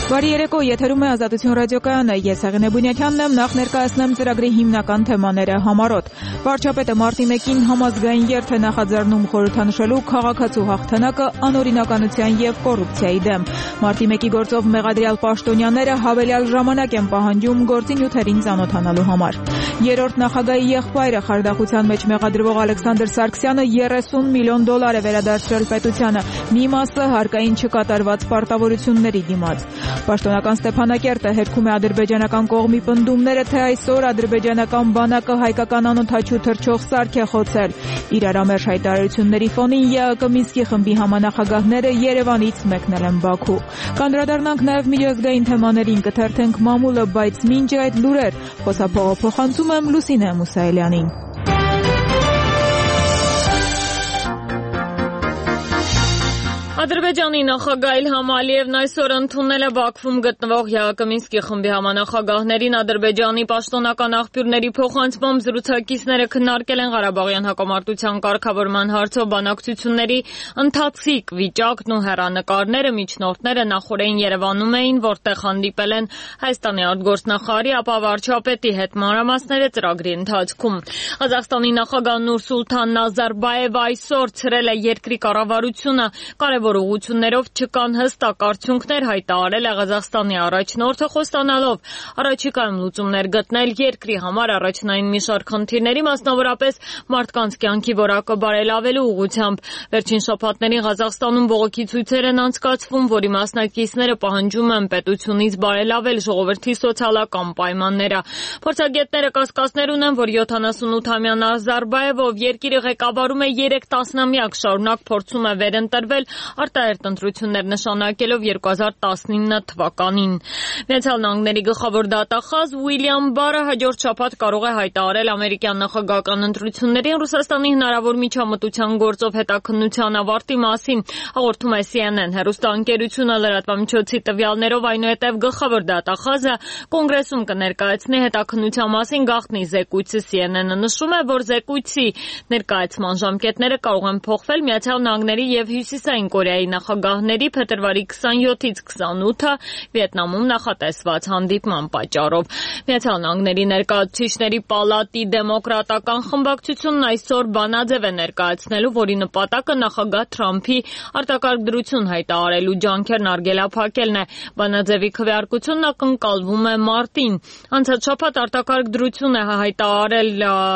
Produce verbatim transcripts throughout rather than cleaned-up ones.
Բարի երեկո, եթերում է Ազատություն ռադիոկայանը, ես Եղենե Բունյակյանն եմ, նախ ներկայացնեմ ծրագրի հիմնական թեմաները համառոտ։ Վարչապետը մարտի մեկին համազգային երթ է նախաձեռնում խորհրդանշելու քաղաքացու հաղթանակը անօրինականության եւ կոռուպցիայի դեմ։ Մարտի մեկի գործով մեղադրյալ պաշտոնյաները հավելյալ ժամանակ են պահանջում գործի նյութերին ծանոթանալու համար։ Երրորդ նախագահի եղբայրը խարդախության մեջ մեղադրվող Ալեքսանդր Սարգսյանը երեսուն միլիոն դոլար է վերադարձրել պետությանը, մի մասը հարկային չկատարված պարտավորությունների դիմաց։ Պաշտոնական Ստեփանակերտը հերքում է ադրբեջանական կողմի պնդումները, թե այսօր ադրբեջանական բանակը հայկական անօդաչու թռչող սարք է խոցել։ Իրարամերժ հայտարարությունների ֆոնին ԵԱԿ Մինսկի խմբի համանախագահները Երևանից մեկնել են Բաքու։ Կանդրադառնանք նաև միջազգային թեմաներին, կթերթենք մամուլը, բայց մինչ այդ լուրեր, խոսափողը փոխանցում եմ Լուսինե Մուսայելյանին։ Ադրբեջանի նախագահ Իլհամ Ալիևն այսօր ընդունել է Բաքվում գտնվող ԵԱԿ Մինսկի խմբի համանախագահներին ադրբեջանի պաշտոնական աղբյուրների փոխանցմամբ զրուցակիցները քննարկել են Ղարաբաղյան հակամարտության կարգավորման հարցով բանակցությունների ընթացիկ վիճակն ու հեռանկարները միջնորդները նախօրեին Երևանում էին, որտեղ հանդիպել են Հայաստանի արտգործնախարարի, ապա վարչապետի հետ մանրամասները ծրագրի ընթացքում։ Ղազախստանի նախագահ Նուրսուլթան Նազարբաևը այսօր ցրել է երկրի կառավարությունը կարևոր ուղղություններով չկան հստակ արդյունքներ հայտարարել է Ղազախստանի առաջնորդը, խոստանալով առաջիկայում լուծումներ գտնել երկրի համար առաջնային մի շարք խնդիրների, մասնավորապես մարդկանց կյանքի որակը բարելավելու ուղղությամբ։ Վերջին շաբաթներին Ղազախստանում բողոքի ցույցեր են անցկացվում, որի մասնակիցները պահանջում են պետությունից բարելավել ժողովրդի սոցիալական պայմանները։ Փորձագետները կասկածներ ունեն, որ յոթանասունութամյա Նազարբաևը, ով երկիրը ղեկավարում է երեք տասնամյակ շարունակ, փորձում է վերընտրվել արտահերթ ընտրություններ նշանակելով երկու հազար տասնինը թվականին։ Միացյալ Նահանգների գլխավոր դատախազ Ուիլյամ Բարը հաջորդ շաբաթ կարող է հայտարարել ամերիկյան նախագահական ընտրություններին Ռուսաստանի հնարավոր միջամտության գործով հետաքննության ավարտի մասին, հաղորդում է C N N հեռուստաընկերությունը լրատվամիջոցի տվյալներով, այնուհետև գլխավոր դատախազը կոնգրեսում կներկայացնի հետաքննության մասին գաղտնի զեկույցը։ C N N-ը նշում է, որ զեկույցի ներկայացման ժամկետները կարող են փոխվել Միացյալ Նահանգների եւ Հյուսիսային Կորեայի նախագահների փետրվարի քսանյոթից քսանութը Վիետնամում նախատեսված հանդիպման պատճառով։ Միացյալ Նահանգների ներկայացուցիչների պալատի դեմոկրատական խմբակցությունն այսօր բանաձև է ներկայացնելու, որի նպատակը նախագահ Թրամփի արտակարգ դրություն հայտարարելու ջանքերն արգելափակելն է։ Բանաձևի քվեարկությունն ակնկալվում է մարտին։ Անցած շաբաթ արտակարգ դրություն է հայտարարել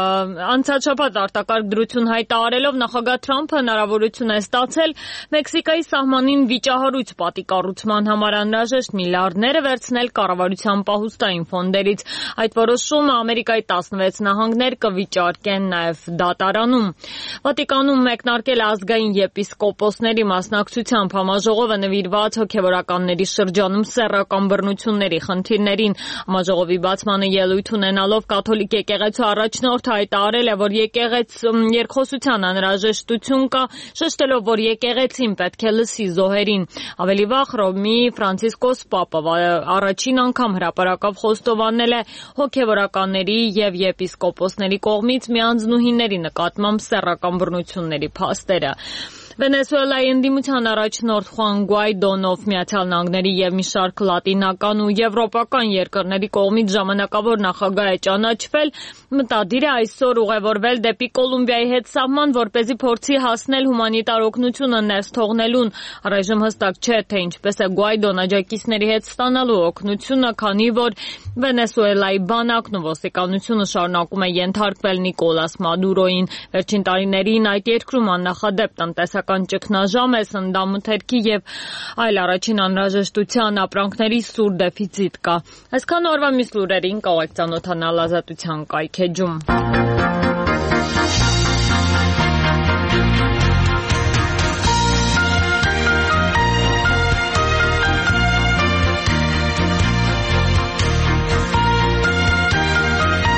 անցած շաբաթ արտակարգ դրություն հայտարարելով նախագահ Թրամփը հնարավորություն է ստացել Մեքսիկայի սահմանին վիճահարույց պատի կառուցման համար անհրաժեշտ միլիարդները վերցնել կառավարության պահուստային ֆոնդերից։ Այդ որոշումը Ամերիկայի տասնվեց նահանգներ կվիճարկեն նաև դատարանում։ Վատիկանում մեկնարկել ազգային եպիսկոպոսների մասնակցությամբ համաժողովը նվիրված հոգևորականների շրջանում սեռական բռնությունների խնդիրներին։ Համաժողովի բացմանը ելույթ ունենալով կաթոլիկ եկեղեցու առաջնորդը հայտարարել է, որ եկեղեցու երկխոսության անհրաժեշտություն կա, շեշտելով, որ եկեղեցին պետք է լսի զոհերին։ Ավելի վաղ Հռոմի Ֆրանցիսկոս Պապը առաջին անգամ հրապարակավ խոստովանել է հոգևորականների եւ եպիսկոպոսների կողմից միանձնուհիների նկատմամբ սեռական բռնությունների փաստերը։ Վենեսուելայի ընդդիմության առաջնորդ Խուան Գուայդոն, ով Միացյալ Նահանգների եւ մի շարք լատինական ու եվրոպական երկրների կողմից ժամանակավոր նախագահ է ճանաչվել, մտադիր է այսօր ուղևորվել դեպի Կոլումբիայի հետ սահման, որպեսզի փորձի հասնել հումանիտար օգնությունը ներս թողնելուն։ Առայժմ հստակ չէ, թե ինչպես է Գուայդոն աջակիցների հետ ստանալու օգնությունը, քանի որ Վենեսուելայի բանակն ու ոստիկանությունը շարունակում է ենթարկվել Նիկոլաս Մադուրոյին։ Վերջին տարիներին այդ երկրում աննախադեպ տնտեսական ճգնաժամ է, սննդամթերքի եւ այլ առաջին անհրաժեշտության ապրանքների սուր դեֆիցիտ կա։ Այսքան օրվա մյուս լուրերին կարող եք ծանոթանալ Ազատության կայքեջում։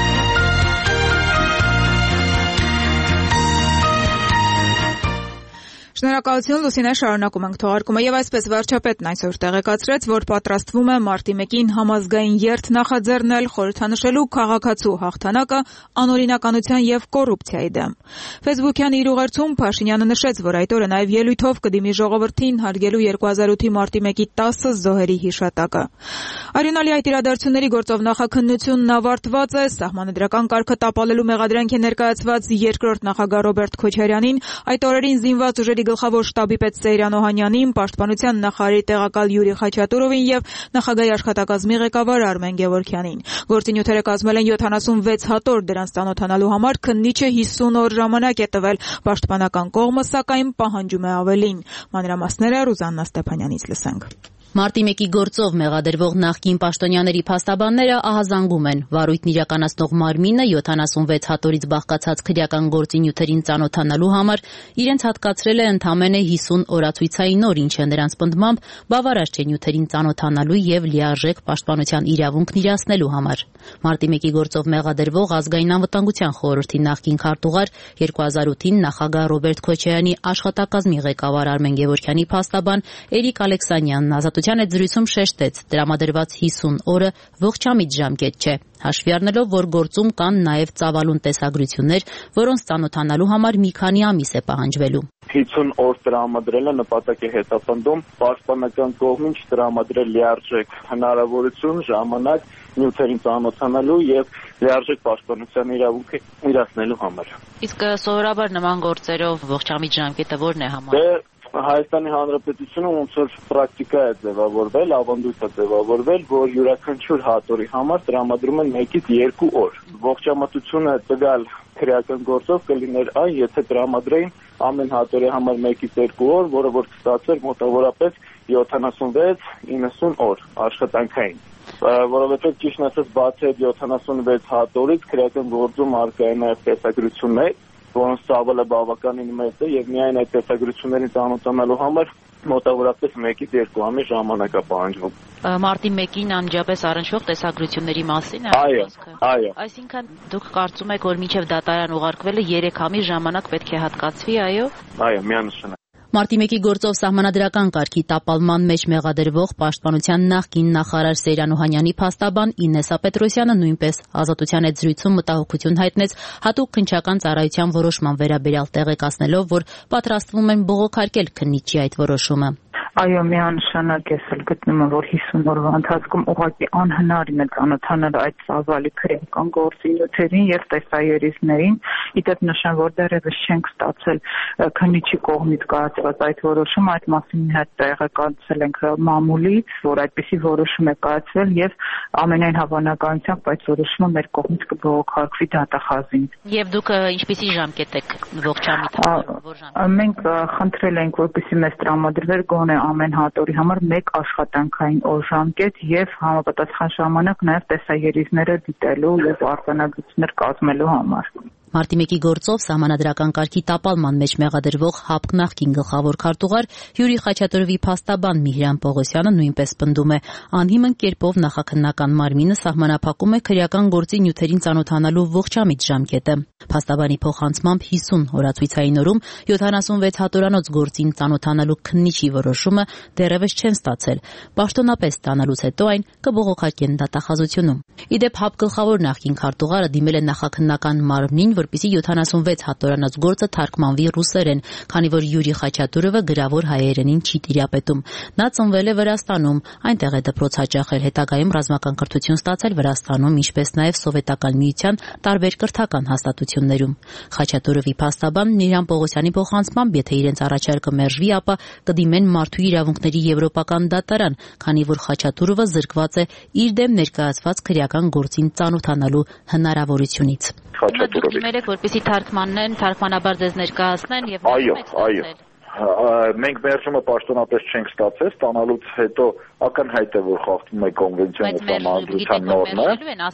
Շնորհակալ Շնորհակալություն, Լուսինե, շարունակում ենք թողարկումը եւ այսպես վարչապետն այսօր տեղեկացրեց, որ պատրաստվում է մարտի մեկին համազգային երթ նախաձեռնել խորհրդանշելու քաղաքացու հաղթանակը անօրինականության եւ կոռուպցիայի դեմ։ Facebook-յան իր ուղերձում Փաշինյանը նշեց, որ այդ օրը նաեւ ելույթով կդիմի ժողովրդին հարգելու երկու հազար ութի մարտի մեկի տասը զոհերի հիշատակը։ Արյունալի այդ իրադարձությունների գործով նախաքննությունն ավարտված է, սահմանադրական կարգը տապալելու մեղադրանք է ներկայացված երկրորդ նախագահ Ռոբերտ Քոչարյանին, այդ օրերին զինված ուժերի գլխավոր շտաբի պետ Սեյրան Օհանյանին, պաշտպանության նախարարի տեղակալ Յուրի Խաչատուրովին եւ նախագահի աշխատակազմի ղեկավար Արմեն Գևորգյանին։ Գործի նյութերը կազմել են յոթանասունվեց հատոր, դրանց ծանոթանալու համար քննիչը հիսուն օր ժամանակ է տվել, պաշտպանական կողմը սակայն պահանջում է ավելին։ Մանրամասները Ռուզաննա Ստեփանյանից լսենք։ Մարտի մեկի գործով մեղադրվող նախկին պաշտոնյաների փաստաբանները ահազանգում են։ Վարույթն իրականացնող մարմինը յոթանասունվեց հատորից բաղկացած քրեական գործի նյութերին ծանոթանալու համար իրենց հատկացրել է ընդամենը հիսուն օրացույցային օր, ինչը նրանց պնդմամբ բավարար չէ նյութերին ծանոթանալու եւ լիարժեք պաշտպանության իրավունքն իրացնելու համար։ Մարտի մեկի գործով մեղադրվող ազգային անվտանգության խորհրդի նախկին քարտուղար երկու հազար ութին նախագահ Ռոբերտ Քոչարյանի աշխատակազմի ղեկավար Արմեն Գևորգյանի փաստաբան Էրիկ Ալեքսանյանն ազատության այդ զրույցում շեշտեց, տրամադրված հիսուն օրը ողջամիտ ժամկետ չէ, հաշվի առնելով, որ գործում կան նաև ծավալուն տեսագրություններ, որոնց ծանոթանալու համար մի քանի ամիս է պահանջվելու։ հիսուն օր տրամադրելը նպատակ է հետապնդում պաշտպանական կողմին չտրամադրել լիարժեք հնարավորություն, ժամանակ նյութերին ծանոթանալու եւ լիարժեք պաշտպանության իրավունքը իրացնելու համար։ Իսկ սովորաբար նման գործերով ողջամիտ ժամկետը ո՞րն է համարվում։ Հայաստանի Հանրապետությունում ոնց որ պրակտիկա է ձևավորվել, ավանդույթ է ձևավորվել, որ յուրաքանչյուր հատորի համար տրամադրում են մեկից երկու օր։ Ողջամտությունը տվյալ քրեական գործով կլիներ այն, եթե տրամադրեին ամեն հատորի համար մեկից երկու օր, որը որ կստացվեր մոտավորապես յոթանասունվեց իննսուն օր աշխատանքային։ Որովհետև ճիշտն ասած, բացի այդ յոթանասունվեց հատորից քրեական գործում առկա է նաև տեսագրություններ, որոնց ծավալը բավականին մեծ է եւ միայն այդ տեսագրություններին ծանոթանալու համար մոտավորապես մեկից երկու ամիս ժամանակ է պահանջվում։ Մարտի մեկին անմիջապես առնչվող տեսագրությունների մասին է խոսքը։ Այո։ Այսինքն դուք կարծում եք, որ մինչև դատարան ուղարկվելը երեք ամիս ժամանակ պետք է հատկացվի, այո։ Այո, միանշանակ։ Մարտի մեկի գործով սահմանադրական կարգի տապալման մեջ մեղադրվող պաշտպանության նախկին նախարար Սեյրան Օհանյանի փաստաբան Ինեսա Պետրոսյանը նույնպես ազատության այդ զրույցում մտահոգություն հայտնեց հատուկ քննչական ծառայության որոշման վերաբերյալ, տեղեկացնելով, որ պատրաստվում են բողոքարկել քննիչի այդ որոշումը։ Այո, միանշանակ ես էլ գտնում եմ, որ հիսուն օրվա ընթացքում ուղղակի անհնարին է ծանոթանալ այդ ծավալի քրեական գործի նյութերին եւ տեսաերիզներին։ Իդեպ նշեմ, որ դեռևս չենք ստացել քննիչի կողմից կայացված այդ որոշումը, այդ մասին հետ տեղեկացել ենք մամուլից, որ այդպիսի որոշում է կայացվել եւ ամենայն հավանականությամբ այդ որոշումը մեր կողմից կբողոքարկվի դատախազին։ Եվ դուք ինչպիսի ժամկետ եք ողջամիտ որ ժամկետ։ Մենք խնդրել ենք, որպեսզի մեզ տրամադրվեր գոնե ամեն հատորի համար մեկ աշխատանքային օր ժամկետ եւ համապատասխան ժամանակ նաեւ տեսաերիզները դիտելու եւ արձանագրություններ կազմելու համար։ Մարտի մեկի գործով սահմանադրական կարգի տապալման մեջ մեղադրվող ՀԱՊԿ նախկին գլխավոր քարտուղար Յուրի Խաչատուրովի փաստաբան Միհրան Պողոսյանը նույնպես պնդում է, անհիմն կերպով նախաքննական մարմինը սահմանափակում է քրեական գործի նյութերին ծանոթանալու ողջամիտ ժամկետը։ Փաստաբանի փոխանցմամբ հիսուն օրացույցային օրում յոթանասունվեց հատորանոց գործին ծանոթանալու քննիչի որոշումը դեռևս չեն ստացել։ Պաշտոնապես ստանալուց հետո այն կբողոքարկեն դատախազությունում։ Իդեպ ՀԱՊԿ գլխավոր նախկին քարտուղարը դիմել է նախաքննական մարմնին, որպեսզի յոթանասունվեց հատորանոց գործը թարգմանվի ռուսերեն, քանի որ Յուրի Խաչատուրովը գրավոր հայերենին չի տիրապետում։ Նա ծնվել է Վրաստանում, այնտեղ է դպրոց հաճախել, հետագայում ռազմական կրթություն ստացել Վրաստանում, ինչպես նաև Սովետական Միության տարբեր կրթական հաստատություններում։ Խաչատուրովի փաստաբան Միհրան Պողոսյանի փոխանցմամբ, եթե իրենց առաջարկը մերժվի, ապա կդիմեն Մարդու իրավունքների եվրոպական դատարան, քանի որ Խաչատուրովը զրկված է իր դեմ ներկայացված քրեական գործին ծանոթանալու հնարավորությունից։ Խաչատուրովի Դուք եք որպեսի թարգմանեն, թարգմանաբար ձեզ ներկայացնեն եւ այո, այո։ Մենք մերժումը պաշտոնապես չենք ստացել, ստանալուց հետո ակնհայտ է, որ խախտվում է կոնվենցիոն սահմանադրության նորմը։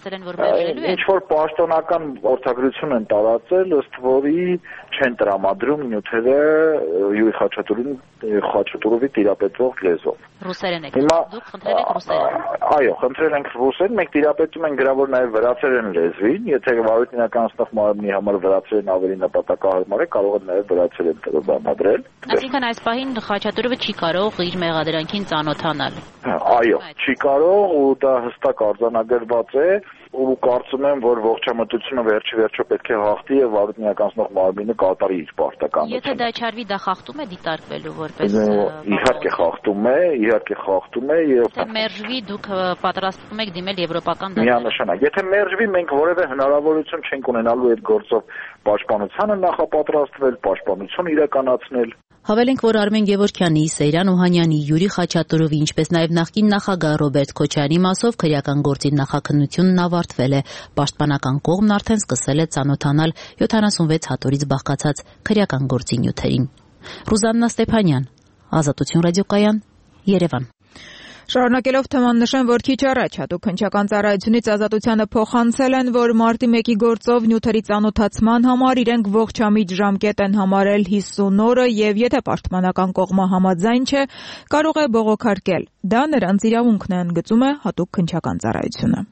Ինչ որ պաշտոնական որդագրություն են տարածել, ըստ որի չեն տրամադրում նյութերը Յուրի Խաչատուրովին Խաչատուրովի տիրապետվող լեզվով։ Ռուսերեն եք Հիմա դուք խնդրել եք ռուսերեն։ Այո, խնդրել ենք ռուսերեն, մենք տիրապետում ենք գրավոր նաև վրացերեն լեզվին, եթե վարույթն իրականացնող մարմնի համար վրացերեն ավելի նպատակահարմար է, կարող է նաև վրացերեն տրամադրել։ Այսինքն այս պահին Խաչատուրովը չի կարող իր մեղադրանքին ծանոթանալ։ Այո, չի կարող ու դա հստակ արձանագրված է ու կարծում եմ, որ ողջամտությունը վերջի վերջո պետք է հաղթի եւ վարույթն իրականացնող մարմինը կատարի իր պարտականությունը։ Եթե դա չարվի, դա խախտում է դիտարկվելու որպես իհարկե խախտում է, իհարկե խախտում է եւ Եթե մերժվի, դուք պատրաստվում եք դիմել եվրոպական դատարան։ Միանշանակ, եթե մերժվի, մենք որևէ հնարավորություն չենք ունենալու այդ գործով պաշտպանությանը նախապատրաստվել, պաշտպանություն իրականացնել։ Հավելենք, որ Արմեն Գևորգյանի, Սեյրան Օհանյանի, Յուրի Խաչատուրովի, ինչպես նաև նախկին նախագահ Ռոբերտ Քոչարյանի մասով քրեական գործի նախաքննությունն ավարտվել է։ Պաշտպանական կողմն արդեն սկսել է ծանոթանալ յոթանասունվեց հատորից բաղկացած քրեական գործի նյութերին։ Ռուզաննա Ստեփանյան, Ազատություն ռադիոկայան, Երևան։ Շարունակելով թեման նշեմ, որ քիչ առաջ հատուկ քննչական ծառայությունից Ազատությանը փոխանցել են, որ մարտի մեկի գործով նյութերի ծանոթացման համար իրենք ողջամիտ ժամկետ են համարել հիսուն օրը եւ եթե պաշտպանական կողմը համաձայն չէ, կարող է բողոքարկել։ Դա նրանց իրավունքն է, ընդգծում է հատուկ քննչական ծառայությունը։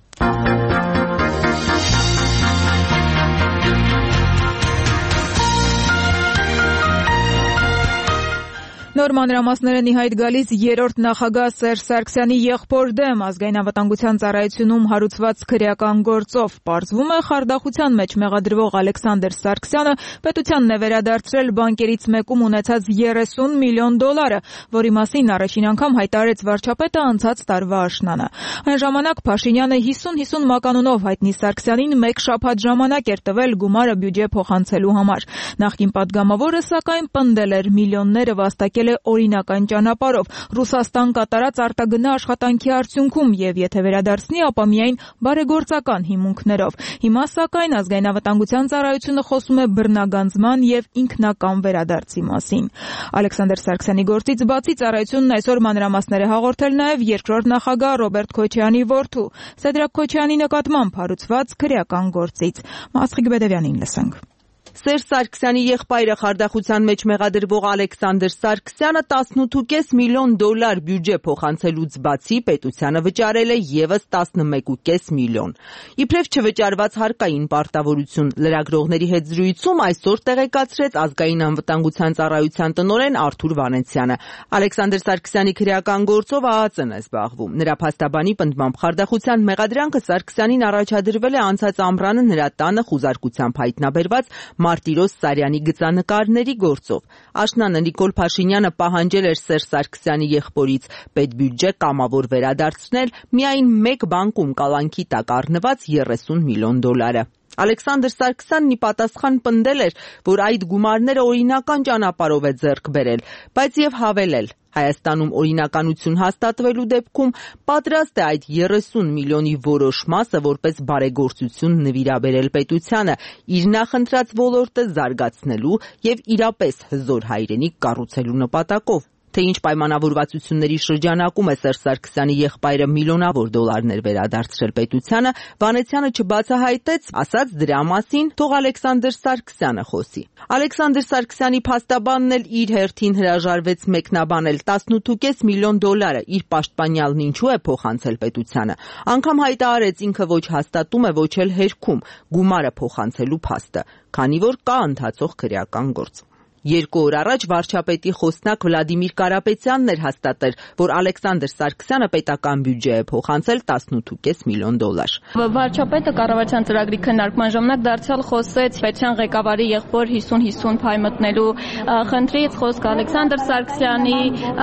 Նոր մանրամասներն ի հայտ գալիս երրորդ նախագահ Սերժ Սարգսյանի եղբոր դեմ ազգային անվտանգության ծառայությունում հարուցված քրեական գործով պարզվում է խարդախության մեջ մեղադրվող Ալեքսանդր Սարգսյանը պետությանն է վերադարձրել բանկերից մեկում ունեցած երեսուն միլիոն դոլարը, որի մասին առաջին անգամ հայտարարեց վարչապետը անցած տարվա աշնանը։ Այն ժամանակ Փաշինյանը հիսուն-հիսուն մականունով հայտնի Սարգսյանին մեկ շաբաթ ժամանակ էր տվել գումարը բյուջե փոխանցելու համար։ Նախկին падգամավորը սակայն պնդել էր միլիոնները վաստակել է օրինական ճանապարհով Ռուսաստան կատարած արտագնա աշխատանքի արդյունքում եւ եթե վերադարձնի, ապա միայն բարեգործական հիմունքներով։ Հիմա սակայն ազգային անվտանգության ծառայությունը խոսում է բռնագանձման եւ ինքնական վերադարձի մասին։ Ալեքսանդր Սարգսյանի գործից բացի ծառայությունն այսօր մանրամասներ է հաղորդել նաեւ երկրորդ նախագահ Ռոբերտ Քոչարյանի որդու Սեդրակ Քոչարյանի նկատմամբ հարուցված քրեական գործից։ Մասխիկ Բեդևյանին լսենք։ Սերժ Սարգսյանի եղբայրը խարդախության մեջ մեղադրվող Ալեքսանդր Սարգսյանը տասնութ կես միլիոն դոլար բյուջե փոխանցելուց բացի պետությանը վճարել է եւս տասնմեկ կես միլիոն։ Իբրև չվճարված հարկային պարտավորություն լրագրողների հետ զրույցում այսօր տեղեկացրեց ազգային անվտանգության ծառայության տնօրեն Արթուր Վանեցյանը։ Ալեքսանդր Սարգսյանի քրեական գործով ԱԱԾ-ն է զբաղվում։ Նրա փաստաբանի պնդմամբ խարդախության մեղադրանքը Սարգսյանին առաջադրվել է անցած ամռանը նրա տանը խուզարկությամբ հայտնաբերված Մարտիրոս Սարյանի գծանկարների գործով։ Աշնանը Նիկոլ Փաշինյանը պահանջել էր Սերժ Սարգսյանի եղբորից պետբյուջե կամավոր վերադարձնել միայն մեկ բանկում կալանքի տակ առնված երեսուն միլիոն դոլարը։ Ալեքսանդր Սարգսյանն ի պատասխան պնդել էր, որ այդ գումարները օրինական ճանապարհով է ձեռք բերել, բայց եւ հավելել. Հայաստանում օրինականություն հաստատվելու դեպքում պատրաստ է այդ երեսուն միլիոնի որոշ մասը որպես բարեգործություն նվիրաբերել պետությանը, իր նախընտրած ոլորտը զարգացնելու եւ իրապես հզոր հայրենիք կառուցելու նպատակով։ Թե ինչ պայմանավորվածությունների շրջանակում է Սերժ Սարգսյանի եղբայրը միլիոնավոր դոլարներ վերադարձրել պետությանը, Վանեցյանը չբացահայտեց, ասաց դրա մասին թող Ալեքսանդր Սարգսյանը խոսի։ Ալեքսանդր Սարգսյանի փաստաբանն էլ իր հերթին հրաժարվեց մեկնաբանել տասնութ կես միլիոն դոլարը իր պաշտպանյալն ինչու է փոխանցել պետությանը։ Անգամ հայտարարեց ինքը ոչ հաստատում է, ոչ էլ հերքում գումարը փոխանցելու փաստը, քանի որ կա ընթացող քրեական գործ։ Երկու օր առաջ վարչապետի խոսնակ Վլադիմիր Կարապետյանն էր հաստատել, որ Ալեքսանդր Սարգսյանը պետական բյուջե է փոխանցել տասնութ կես միլիոն դոլար։ Վարչապետը կառավարության ծրագրի քննարկման ժամանակ դարձյալ խոսեց պետության ղեկավարի եղբոր հիսուն-հիսուն փայ մտնելու խնդրից, խոսք Ալեքսանդր Սարգսյանի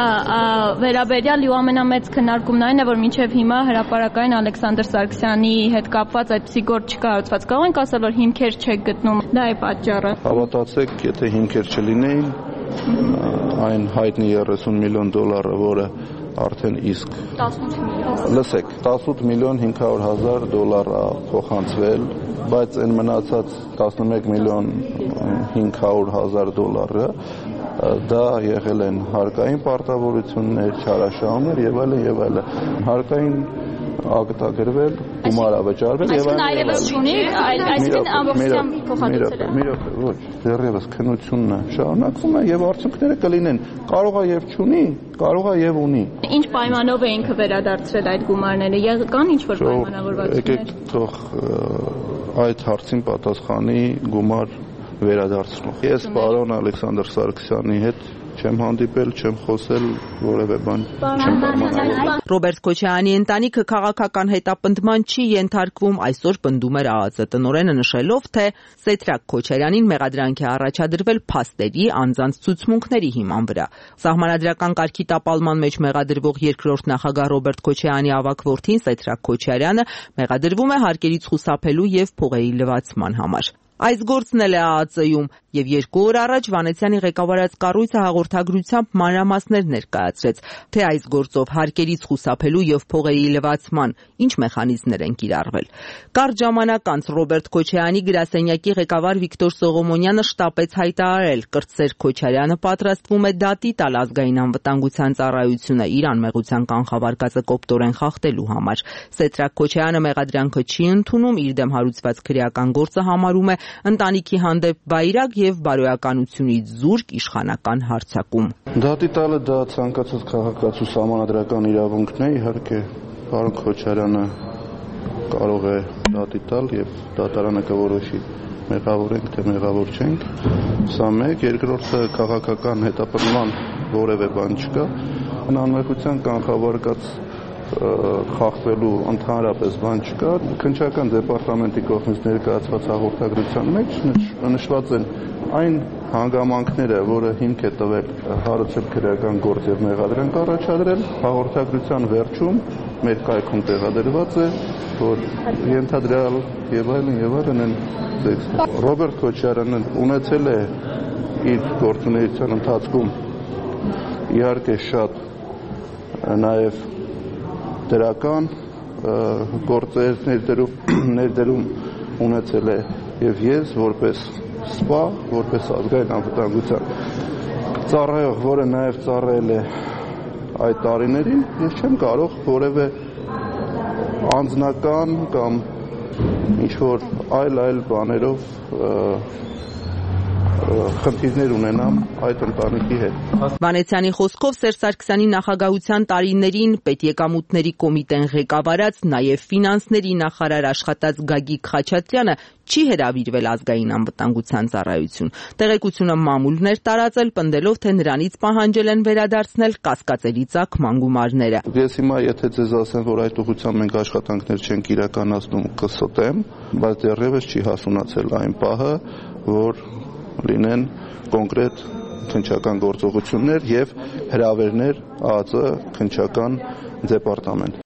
վերաբերյալ ու ամենամեծ քննարկումն այն է, որ մինչև հիմա հրապարակային Ալեքսանդր Սարգսյանի հետ կապված այդպիսի գործ չկա հարուցված։ Կարող ենք ասել, որ հիմքեր չեք գտնում, դա է պատճառը։ Հավատացեք, եթե հիմքեր չլինեին, այն հայտնի երեսուն միլիոն դոլարը, որը արդեն իսկ լսեք, տասնութ միլիոն հինգ հարյուր հազար դոլար փոխանցվել, բայց այն մնացած տասնմեկ միլիոն հինգ հարյուր հազար դոլարը դա եղել են հարկային պարտավորություններ, չարաշահումներ եւ այլն եւ այլն։ Հարկային ակտագրվել, գումար ավճարվել եւ այլն այլևս չունի, այլ այսինքն ամբողջությամբ փոխհատուցել է։ Մի րոպե, ոչ, դեռևս քննությունն է շարունակվում է եւ արդյունքները կլինեն։ Կարող է եւ չունի, կարող է եւ ունի։ Ինչ պայմանով է ինքը վերադարձրել այդ գումարները։ Եղան ինչ որ պայմանավորվածություններ։ Եկեք թող այդ հարցին պատասխանի գումար վերադարձնող։ Ես պարոն Ալեքսանդր Սարգսյանի հետ չեմ հանդիպել, չեմ խոսել, որևէ բան չեմ պայմանավորել։ Ռոբերտ Քոչարյանի ընտանիքը քաղաքական հետապնդման չի ենթարկվում, այսօր պնդում էր ԱԱԾ տնօրենը նշելով, թե Սեդրակ Քոչարյանին մեղադրանք է առաջադրվել փաստերի, անձանց ցուցմունքների հիման վրա։ Սահմանադրական կարգի տապալման մեջ մեղադրվող երկրորդ նախագահ Ռոբերտ Քոչարյանի ավագ որդին Սեդրակ Քոչարյանը մեղադրվում է հարկերից խուսափելու եւ փողերի լվացման համար։ Այս գործն էլ է ԱԱԾ-ում եւ երկու օր առաջ Վանեցյանի ղեկավարած կառույցը հաղորդագրությամբ մանրամասներ ներկայացրեց, թե այս գործով հարկերից խուսափելու եւ փողերի լվացման ինչ մեխանիզմներ են կիրառվել։ Կարճ ժամանակ անց Ռոբերտ Քոչարյանի գրասենյակի ղեկավար Վիկտոր Սողոմոնյանը շտապեց հայտարարել, կրտսեր Քոչարյանը պատրաստվում է դատի տալ ազգային անվտանգության ծառայությունը իր անմեղության կանխավարկածը կոպտորեն խախտելու համար։ Սեդրակ Քոչարյանը մեղադրանքը չի ընդունում, իր դեմ հարուցված քրեական գործը համարում է ընտանիքի հանդեպ վայրագ եւ բարոյականությունից զուրկ իշխանական հարձակում։ Դատի տալը դա ցանկացած քաղաքացու սահմանադրական իրավունքն է, իհարկե պարոն Քոչարյանը կարող է դատի տալ եւ դատարանը կորոշի մեղավոր ենք թե մեղավոր չենք։ Սա մեկ, երկրորդը քաղաքական հետապնդման որևէ բան չկա։ Անմեղության կանխավարկած խախտվելու ընդհանրապես բան չկա։ Քննչական դեպարտամենտի կողմից ներկայացված հաղորդագրության մեջ նշված են այն հանգամանքները, որը հիմք է տվել հարուցել քրեական գործ եւ մեղադրանք առաջադրել, հաղորդագրության վերջում մեր կայքում տեղադրված է, որ ենթադրյալ եւ այլն եւ այլն են տեքստը։ Ռոբերտ Քոչարյանը ունեցել է իր գործունեության ընթացքում իհարկե շատ նաեւ դրական գործեր ներդրում ունեցել է եւ ես որպես սպա, որպես ազգային անվտանգության ծառայող, որը նաեւ ծառայել է այդ տարիներին, ես չեմ կարող որևէ անձնական կամ ինչ որ այլ այլ բաներով խնդիրներ ունենամ այդ ընտանիքի հետ։ Վանեցյանի խոսքով Սերժ Սարգսյանի նախագահության տարիներին պետեկամուտների կոմիտեն ղեկավարած, նաև ֆինանսների նախարար աշխատած Գագիկ Խաչատրյանը չի հրավիրվել ազգային անվտանգության ծառայություն։ Տեղեկությունը մամուլներ տարածել, պնդելով, թե նրանից պահանջել են վերադարձնել կասկածելի ծագման գումարները։ Ես հիմա եթե ձեզ ասեմ, որ այդ ուղղությամբ մենք աշխատանքներ չենք իրականացնում, կստեմ, բայց դեռևս չի հասունացել այն պահը, որ լինեն կոնկրետ քննչական գործողություններ եւ հրավերներ ԱԱԾ քննչական դեպարտամենտ։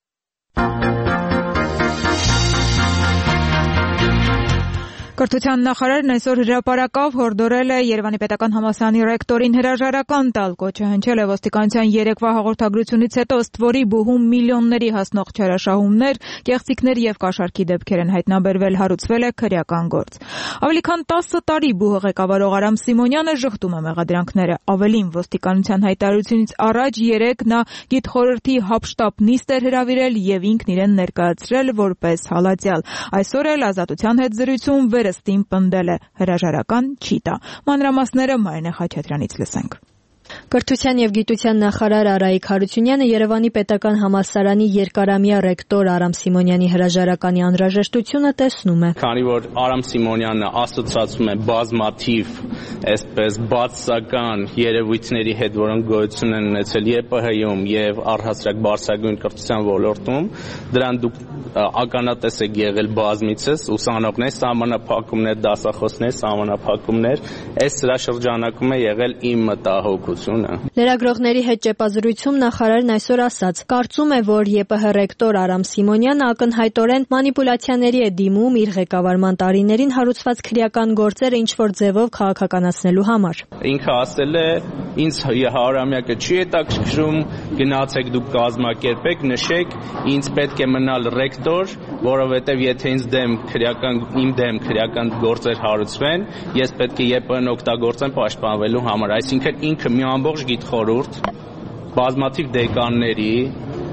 Կրթության նախարարն այսօր հրապարակավ հորդորել է Երևանի պետական համալսարանի ռեկտորին հրաժարական տալ, կոչը հնչել է ոստիկանության երեկվա հաղորդագրությունից հետո, ըստ որի բուհում միլիոնների հասնող չարաշահումներ, կեղծիքներ եւ կաշառքի դեպքեր են հայտնաբերվել, հարուցվել է քրեական գործ։ Ավելի քան տասը տարի բուհը ղեկավարող Արամ Սիմոնյանը ժխտում է մեղադրանքները։ Ավելին, ոստիկանության հայտարարությունից առաջ երեկ նա գիտխորհրդի հապշտապ նիստ էր հրավիրել եւ ինքն իրեն ներկայացրել որպես հալածյալ։ Այսօր էլ Ազատության հետ զրույցում վերստին պնդել է հրաժարական չի տա։ Մանրամասները Մարինե Խաչատրյանից լսենք։ Կրթության եւ գիտության նախարար Արայիկ Հարությունյանը Երևանի պետական համալսարանի երկարամյա ռեկտոր Արամ Սիմոնյանի հրաժարականի անհրաժեշտությունը տեսնում է։ Քանի որ Արամ Սիմոնյանը ասոցացվում է բազմաթիվ, այսպես բացասական երևույթների հետ, որոնք գոյություն են ունեցել ԵՊՀ-ում եւ առհասարակ բարձրագույն կրթության ոլորտում, դրան դուք ականատես եք եղել բազմիցս, ուսանողներ, սահմանափակումներ, դասախոսներ, սահմանափակումներ, այս սրա շրջանակում է եղել իմ մտահոգությունը։ Լրագրողների հետ ճեպազրույցում նախարարն այսօր ասաց. կարծում է, որ ԵՊՀ ռեկտոր Արամ Սիմոնյանը ակնհայտորեն մանիպուլյացիաների է դիմում իր ղեկավարման տարիներին հարուցված քրեական գործերը ինչ-որ ձևով քաղաքականացնելու համար։ Ինքը ասել է, ինձ հարյուրամյակը չի հետաքրքրում, գնացեք դուք կազմակերպեք, նշեք, ինձ պետք է մնալ ռեկտոր, որովհետև եթե ինձ դեմ քրեական իմ դեմ քրեական գործեր հարուցվեն, ես պետք է ԵՊՀ-ն օգտագործեմ պաշտպանվելու համար, այսինքն ինքը մի ամբողջ գիտխորհուրդ, բազմաթիվ դեկանների,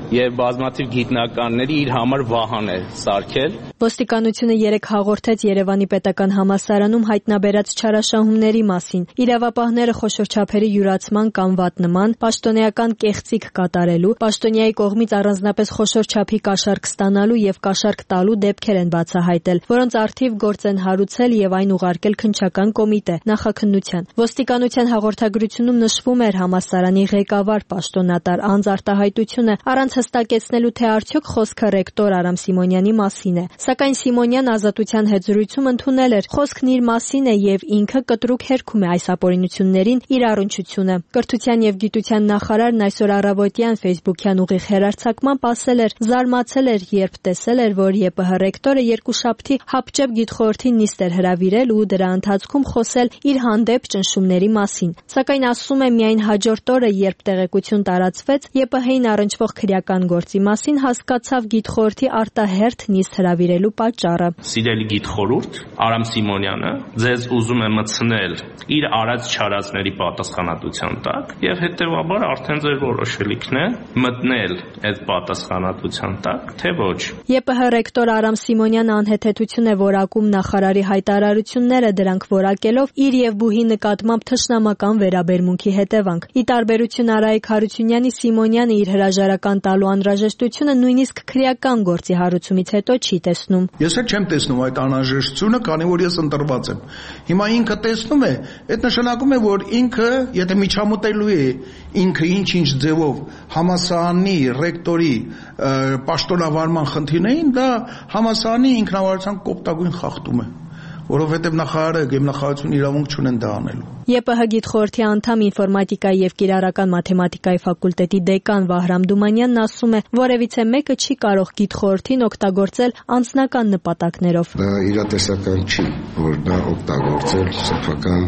եւ բազմաթիվ գիտնականների իր համար վահան է սարքել։ Ոստիկանությունը երեկ հաղորդեց Երևանի պետական համալսարանում հայտնաբերած չարաշահումների մասին։ Իրավապահները խոշոր չափերի յուրացման կամ վատնման, պաշտոնեական կեղծիք կատարելու, պաշտոնյայի կողմից առանձնապես խոշոր չափի կաշառք ստանալու եւ կաշառք տալու դեպքեր են բացահայտել, որոնց առթիվ գործ են հարուցել եւ այն ուղարկել քննչական կոմիտե նախաքննության։ Ոստիկանության հաղորդագրությունում նշվում էր համալսարանի ղեկավար պաշտոնատար անձ արտահայտությունը առանց հստակեցնելու, թե արդյոք խոսքը ռեկտոր Արամ Սիմոնյանի մասին է։ Սակայն Սիմոնյան Ազատության հետ զրույցում ընդունել էր խոսքն իր մասին է եւ ինքը կտրուկ հերքում է այս ապօրինություններին իր առնչությունը։ Կրթության եւ գիտության նախարարն այսօր առավոտյան Facebook-յան ուղիղ հեռարձակմամբ ասել էր, զարմացել էր, երբ տեսել էր, որ ԵՊՀ ռեկտորը երկուշաբթի հապճեպ գիտխորհրդի նիստ էր հրավիրել ու դրա ընթացքում խոսել իր հանդեպ ճնշումների մասին։ Սակայն ասում է, միայն հաջորդ օրը, երբ տեղեկություն տարածվեց ԵՊՀ-ին առնչվող քրեական գործի մասին, հասկացավ գիտխորհրդի արտահերթ նիստ հրավիրելու պատճառը։ Սիրելի գիտխորհուրդ, Արամ Սիմոնյանը ձեզ ուզում է մտցնել իր արած չարածների պատասխանատվության տակ եւ հետեւաբար արդեն ձեր որոշելիքն է մտնել այդ պատասխանատվության տակ, թե ոչ։ ԵՊՀ ռեկտոր Արամ Սիմոնյանը անհեթեթություն է որակում նախարարի հայտարարությունները, դրանք որակելով իր եւ բուհի նկատմամբ թշնամական վերաբերմունքի հետևանք։ Ի տարբերություն Արայիկ Հարությունյանի, Սիմոնյանը իր հրաժարական տալու անհրաժեշտությունը նույնիսկ քրեական գործի հարուցումից հետո չի տեսնում։ Ես էլ չեմ տեսնում այդ անհրաժեշտությունը, քանի որ ես ընտրված եմ։ Հիմա ինքը տեսնում է, այդ նշանակում է, որ ինքը, եթե միջամտելու է ինքը ինչ-ինչ ձևով համալսարանի ռեկտորի պաշտոնավարման խնդիրներին, դա համալսարանի ինքնավարության կոպտագույն խախտում է, որովհետև նախարարը եւ նախարարությունը իրավունք չունեն դա անելու։ ԵՊՀ գիտխորհրդի անդամ ինֆորմատիկայի եւ կիրառական մաթեմատիկայի ֆակուլտետի դեկան Վահրամ Դումանյանն ասում է, որևիցե մեկը չի կարող գիտխորհրդին օգտագործել անձնական նպատակներով։ Դա իրատեսական չի, որ դա օգտագործել սեփական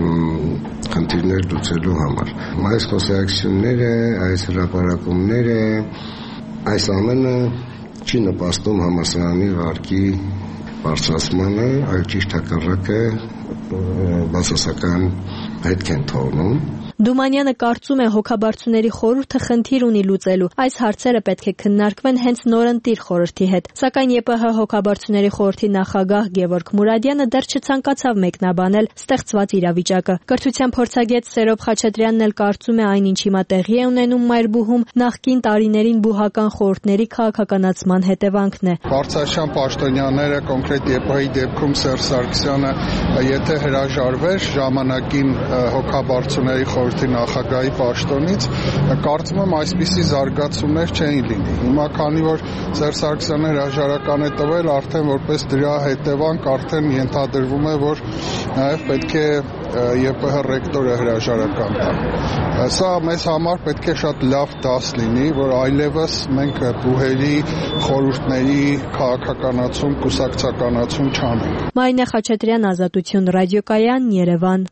խնդիրներ լուծելու համար։ Այս խոսակցությունները, այս հրապարակումները, այս ամենը չի նպաստում համալսարանի վարկի բարձրացմանը, այլ ճիշտ հակառակը բացասական հետք են թողնում։ Դումանյանը կարծում է, հոգաբարձուների խորհուրդը խնդիր ունի լուծելու։ Այս հարցերը պետք է քննարկվեն հենց նորընտիր խորհրդի հետ։ Սակայն ԵՊՀ հոգաբարձուների խորհրդի նախագահ Գևորգ Մուրադյանը դեռ չցանկացավ մեկնաբանել ստեղծված իրավիճակը։ Կրթության փորձագետ Սերոբ Խաչատրյանն էլ կարծում է, այն ինչ հիմա տեղի է ունենում Մայրբուհում, նախկին տարիներին բուհական խորհուրդների քաղաքականացման հետևանքն է։ Բարձրաշան պաշտոնյաները, կոնկրետ ԵՊՀ-ի դեպքում Սերժ Սարգսյանը, եթե հրաժարվեր ժամանակին հոգաբարձուների խորհրդի նախագահի պաշտոնից, կարծում եմ այսպիսի զարգացումներ չէին լինի։ Հիմա քանի որ Սերժ Սարգսյանը հրաժարական է տվել, արդեն որպես դրա հետևանք արդեն ենթադրվում է, որ նաև պետք է ԵՊՀ ռեկտորը հրաժարական տա։ Սա մեզ համար պետք է շատ լավ դաս լինի, որ այլևս մենք բուհերի խորհուրդների քաղաքականացում, կուսակցականացում չանենք։ Մարինե Խաչատրյան, Ազատություն ռադիոկայան, Երևան։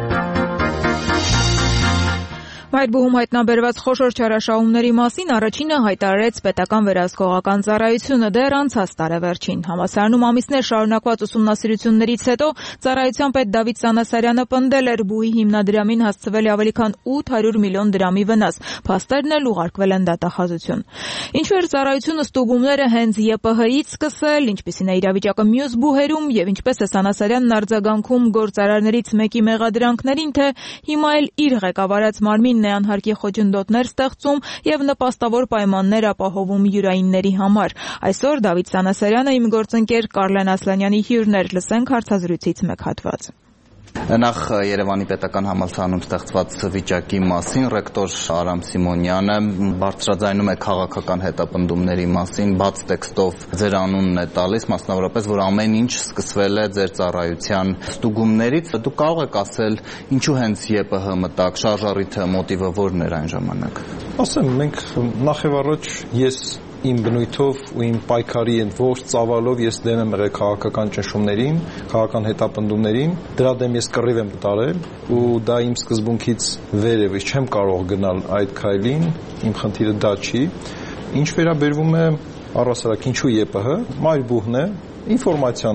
Մայրբուհում հայտնաբերված խոշոր չարաշահումների մասին առաջինը հայտարարեց պետական վերահսկողական ծառայությունը դեռ անցած տարեվերջին։ Համալսարանում ամիսներ շարունակված ուսումնասիրություններից հետո ծառայության պետ Դավիթ Սանասարյանը պնդել էր, բուհի հիմնադրամին հասցվել է ավելի քան ութ հարյուր միլիոն դրամի վնաս, փաստերն էլ ուղարկվել են դատախազություն։ Ինչու էր ծառայությունը ստուգումները հենց ԵՊՀ-ից սկսել, ինչպիսին է իրավիճակը մյուս բուհերում եւ ինչպես է Սանասարյանն արձագանքում գործարարներից մեկի մեղադրանքներին, թե հիմա էլ իր ղեկավարած մարմին անհարկի խոչընդոտներ ստեղծում եւ նպաստավոր պայմաններ ապահովում յուրայինների համար։ Այսօր Դավիթ Սանասարյանը իմ գործընկեր Կարլեն Ասլանյանի հյուրն էր, լսենք հարցազրույցից մեկ հատված։ Նախ Երևանի պետական համալսարանում ստեղծված վիճակի մասին ռեկտոր Արամ Սիմոնյանը բարձրաձայնում է քաղաքական հետապնդումների մասին, բաց տեքստով ձեր անունն է տալիս, մասնավորապես, որ ամեն ինչ սկսվել է ձեր ծառայության ստուգումներից։ Դուք կարող եք ասել, ինչու հենց ԵՊՀ մտաք, շարժառիթը, մոտիվը որն էր այն ժամանակ։ Ասեմ, մենք նախ եւ առաջ ես իմ բնույթով ու իմ պայքարի այդ ողջ ծավալով ես դեմ եմ եղել քաղաքական ճնշումներին, քաղաքական հետապնդումներին, դրա դեմ ես կռիվ եմ տարել ու դա իմ սկզբունքից վեր է, ես չեմ կարող գնալ այդ քայլին, իմ խնդիրը դա չի։ Ինչ վերաբերվում է առասարակ ինչու ԵՊՀ, Մայրբուհն է, ինֆորմացիան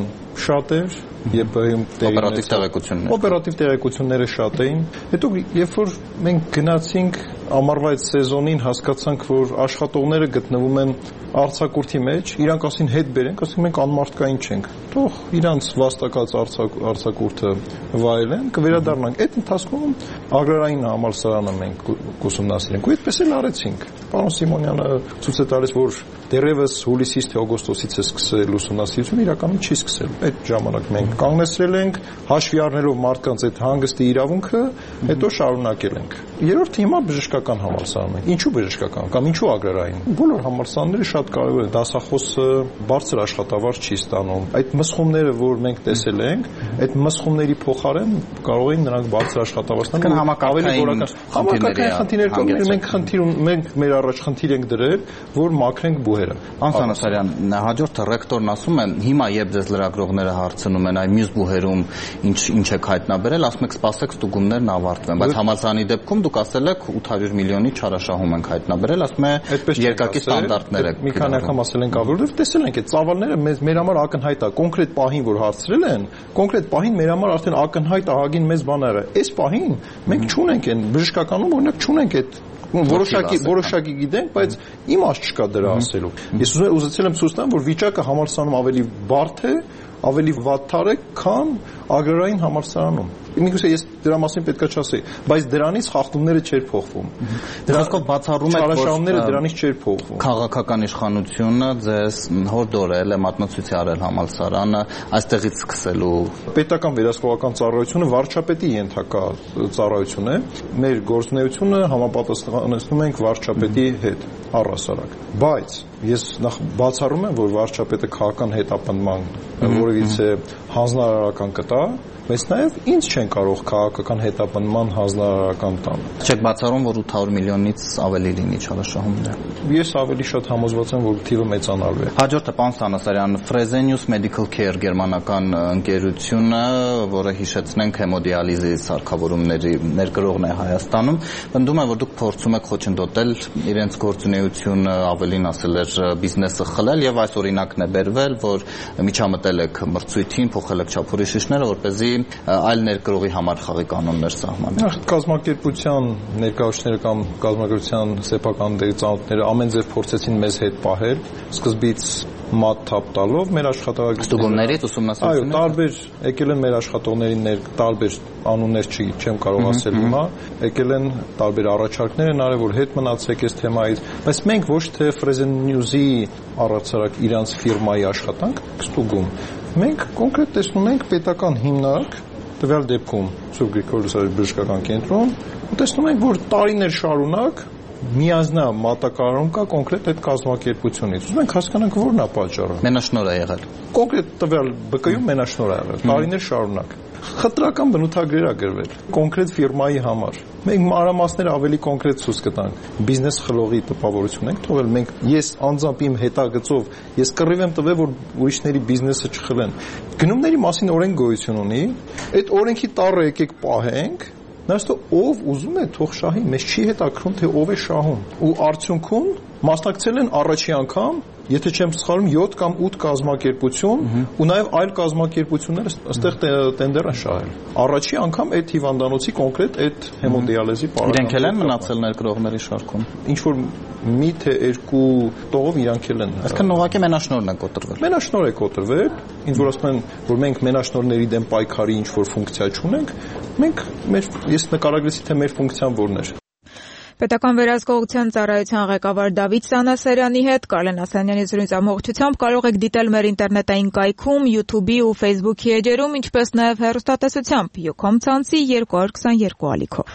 շատ էր, ԵՊՀ-ում օպերատիվ տեղեկություններ։ Օպերատիվ տեղեկությունները շատ էին։ Հետո երբ որ մենք գնացինք ամառվա այդ սեզոնին, հասկացանք, որ աշխատողները գտնվում են արձակուրդի մեջ, իրանք ասին հետ բերենք, ասենք մենք անմարդկային չենք։ Թող իրանց վաստակած արձակուրդը վայելեն, կվերադառնանք։ Այդ ընթացքում ագրարային համալսարանը մենք կուսումնասիրենք ու այդպես էլ արեցինք։ Պարոն Սիմոնյանը ցույց է տալիս, որ դեռևս հուլիսից թե օգոստոսից է սկսել ուսումնասիրությունը, իրականում չի սկսել։ Այդ ժամանակ մենք կանգնեցրել ենք, հաշվի առնելով մարդկանց այդ հանգստի իրավունքը, հետո շարունակել ենք։ Երրորդը հիմա բժշկական համալսարան է։ Ինչու բժշկական կամ ինչու ագրարային։ Բոլոր համալսարանները շատ կարևոր են, դասախոսը բարձր աշխատավարձ չի ստանում։ Այդ մսխումները, որ մենք տեսել ենք, այդ մսխումների փոխարեն կարող են նրանք բարձր աշխատավարձ ստանալ, ավելի որակական։ Համակարգային խնդիրներ կան, մենք խնդիր մենք մեր առաջ խնդիր ենք դրել, որ մաքրենք բուհերը։ Պարոն Սանասարյան, հաջորդը ռեկտորն ասում է, հիմա երբ ձեզ լրագրողները հարցնում են, այ մյուս բուհերում ինչ ինչ եք հայտնաբերել, ասում եք սպասեք ստուգումներն ավարտվեն, բայց համալսարանի դեպքում դուք ասել եք ութ հարյուր միլիոնի չարաշահում ենք հայտնաբերել, ասում է երկակի ստանդարտներ եք։ Մի քանի անգամ ասել ենք ավարտել, տեսել ենք այդ ծավալները մեզ մեր համար ակնհայտ է, կոնկրետ պահին որ հարցրել են, կոնկրետ պահին մեր համար արդեն ակնհայտ ահագին մեծ բան ա եղել։ Այս պահին մենք չունենք այն բժշկականում օրինակ չունենք այդ որոշակի որոշակի գիտենք, բայց իմաստ չկա դրա ասելու։ Ես ուզեցել եմ ցույց տամ, որ վիճակը համալսարանում ավելի բարդ է, ավելի վատթար է, քան ագրարային համալսարանում։ Միգուցե ես դրա մասին պետքա չասեի, բայց դրանից խախտումները չէր փոխվում։ Դրանով բացառում եք, որ դրանից չէր փոխվում։ Քաղաքական իշխանությունը ձեզ հորդորել է, մատնացույց արել համալսարանը, այստեղից սկսելու։ Պետական վերահսկողական ծառայությունը վարչապետի ենթակա ծառայություն է։ Մեր գործունեությունը համապատասխանեցնում ենք վարչապետի հետ առհասարակ։ Բայց ես նախ բացառում եմ, որ վարչապետը քաղաքական հետապնդման որևիցե հանձնարարական կտա, բայց նաև ինձ չեն կարող քաղաքական հետապնդման հանձնարարական տան։ Չեք բացառում, որ ութ հարյուր միլիոնից ավելի լինի չարաշահումները։ Ես ավելի շատ համոզված եմ, որ թիվը մեծանալու է։ Հաջորդը պարոն Սանասարյան, Fresenius Medical Care գերմանական ընկերությունը, որը հիշեցնենք հեմոդիալիզի սարքավորումների ներկրողն է Հայաստանում, պնդում է, որ դուք փորձում եք խոչընդոտել իրենց գործունեությունը, ավելին ասել էր բիզնեսը խլել, եւ այս օրինակն է բերվել, որ միջամտել եք մրցույթին, փոխել եք չափորոշիչները, որպեսզի այլ ներկրողի համար խաղի կանոններ սահմանել։ Կազմակերպության ներկայացուցիչները կամ կազմակերպության սեփական դերձանությունները ամեն ձև փորձեցին մեզ հետ պահել, սկզբից մատ թափ տալով մեր աշխատավարձի ստուգումներից ուսումնասիրություններ։ Այո, տարբեր եկել են մեր աշխատողներին ներ տարբեր անուններ չի, չեմ կարող ասել հիմա, եկել են տարբեր առաջարկներ են արել, որ հետ մնացեք այս թեմայից, բայց մենք ոչ թե Fresenius-ի առացարակ իրանց ֆիրմայի աշխատանք ստուգում։ Մենք կոնկրետ տեսնում ենք պետական հիմնարկ, տվյալ դեպքում Սուրբ Գրիգոր բժշկական կենտրոն, ու տեսնում ենք, որ տարիներ շարունակ միանձնա մատակարարում կա կոնկրետ այդ կազմակերպությունից։ Ուզում ենք հասկանանք որն է պատճառը։ Մենաշնոր է եղել։ Կոնկրետ տվյալ բկայում մենաշնոր է եղել, տարիներ շարունակ։ Խտրական բնութագրեր ա գրվել կոնկրետ ֆիրմայի համար։ Մենք մանրամասները ավելի կոնկրետ ցույց կտանք։ Բիզնես խլողի տպավորություն ենք թողել։ Մենք ես անձամբ իմ հետագծով ես կռիվ եմ տվել, որ ուրիշների բիզնեսը չխլեն։ Գնումների մասին օրենք գոյություն ունի։ Այդ օրենքի տառը եկեք պահենք։ Նստո ով ուզում է թող շահի, մեզ չի հետաքրում թե ով է շահում։ Ու արդյունքում մասնակցել են առաջի անգամ, եթե չեմ սխալվում, յոթ կամ ութ կազմակերպություն ու նաև այլ կազմակերպությունները այստեղ տենդեր են շահել։ Առաջի անգամ այդ հիվանդանոցի կոնկրետ այդ հեմոդիալիզի պարագայում։ Իրենք էլ են մնացել ներկրողների շարքում։ Ինչ որ մի թե երկու տողով իրանք էլ են։ Այսինքն ուղղակի մենաշնորհն է կոտրվել։ Մենաշնորհ է կոտրվել, ինչ որ ասում են, որ մենք մենաշնորհների դեմ պայքարի ինչ որ ֆունկցիա չունենք, մենք մեր ես նկարագրեցի թե մեր ֆունկցիան որն էր։ Պետական վերահսկողության ծառայության ղեկավար Դավիթ Սանասարյանի հետ Կարեն Ասանյանի զրույց ամբողջությամբ կարող եք դիտել մեր ինտերնետային կայքում, YouTube-ի ու Facebook-ի էջերում, ինչպես նաև հեռուստատեսությամբ Յուքոմ ցանցի երկու հարյուր քսաներկու ալիքով։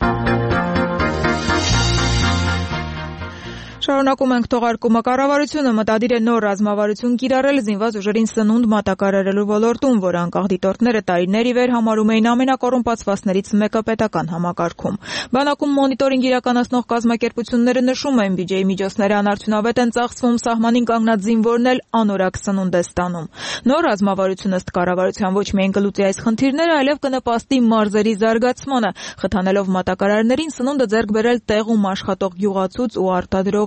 Շարունակում ենք թողարկումը։ Կառավարությունը մտադիր է նոր ռազմավարություն կիրառել զինված ուժերին սնունդ մատակարարելու ոլորտում, որը անկախ դիտորդները տարիներ ի վեր համարում էին ամենակոռումպացվածներից մեկը պետական համակարգում։ Բանակում մոնիտորինգ իրականացնող կազմակերպությունները նշում են, բյուջեի միջոցները անարդյունավետ են ծախսվում, սահմանին կանգնած զինվորն էլ անորակ սնունդ է ստանում։ Նոր ռազմավարությունը ըստ կառավարության ոչ միայն կլուծի այս խնդիրները, այլև կնպաստի մարզերի զարգացմանը, խթանելով մատակարարներին սնունդը ձեռք բերել տեղում աշխատող գյուղացուց ու արտադրողի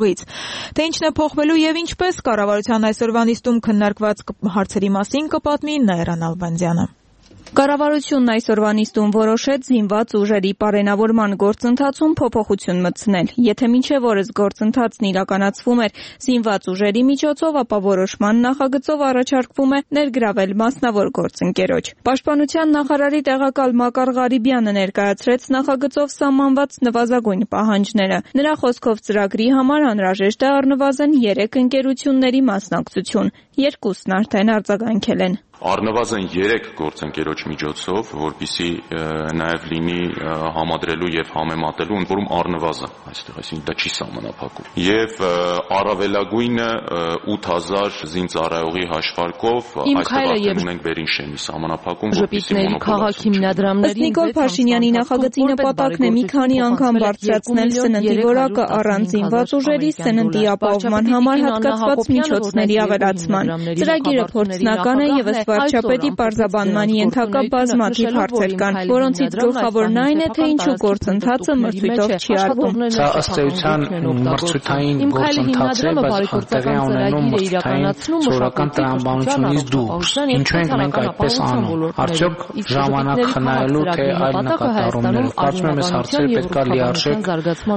կողմից։ Թե ինչն է փոխվելու եւ ինչպես կառավարության այսօրվա նիստում քննարկված հարցերի մասին կպատմի Նաիրա Նալբանդյանը։ Կառավարությունն այսօրվա նիստում որոշեց զինված ուժերի պարենավորման գործընթացում փոփոխություն մտցնել։ Եթե մինչև օրս գործընթացն իրականացվում էր զինված ուժերի միջոցով, ապա որոշման նախագծով առաջարկվում է ներգրավել մասնավոր գործընկերոջ։ Պաշտպանության նախարարի տեղակալ Մակար Ղարիբյանը ներկայացրեց նախագծով սահմանված նվազագույն պահանջները։ Նրա խոսքով ծրագրի համար անհրաժեշտ է առնվազն երեք ընկերությունների մասնակցություն։ Երկուսն արդեն արձագանքել են։ Առնվազն երեք գործընկերոջ միջոցով, որպեսզի նաև լինի համադրելու եւ համեմատելու, ընդ որում առնվազն այստեղ, այսինքն դա չի սահմանափակում։ Եւ առավելագույնը ութ հազար զինծառայողի հաշվարկով այստեղ արդեն ունենք Բերինշեմի սահմանափակում, որպեսզի քաղաք հիմնադրամների Նիկոլ Փաշինյանի նախագծի նպատակն է մի քանի անգամ բարձրացնել սննդի որակը առանց զինված ուժերի սննդի ապահովման համար հատկացված միջոցների ավելացման։ Ծրագիրը փորձնական է եւ վարչապետի պարզաբանման ենթակա բազմաթիվ հարցեր կան, որոնցից գլխավորն այն է, թե ինչու գործընթացը մրցույթով չի արվում։ Սա ըստ էության մրցութային գործընթաց է, բայց տեղի ունենում մրցութային սովորական տրամաբանությունից դուրս։ Ինչու ենք մենք այդպես անում։ Արդյոք ժամանակ խնայելու թե այլ նկատառումներով։ Կարծում եմ, այս հարցերը պետք է լիարժեք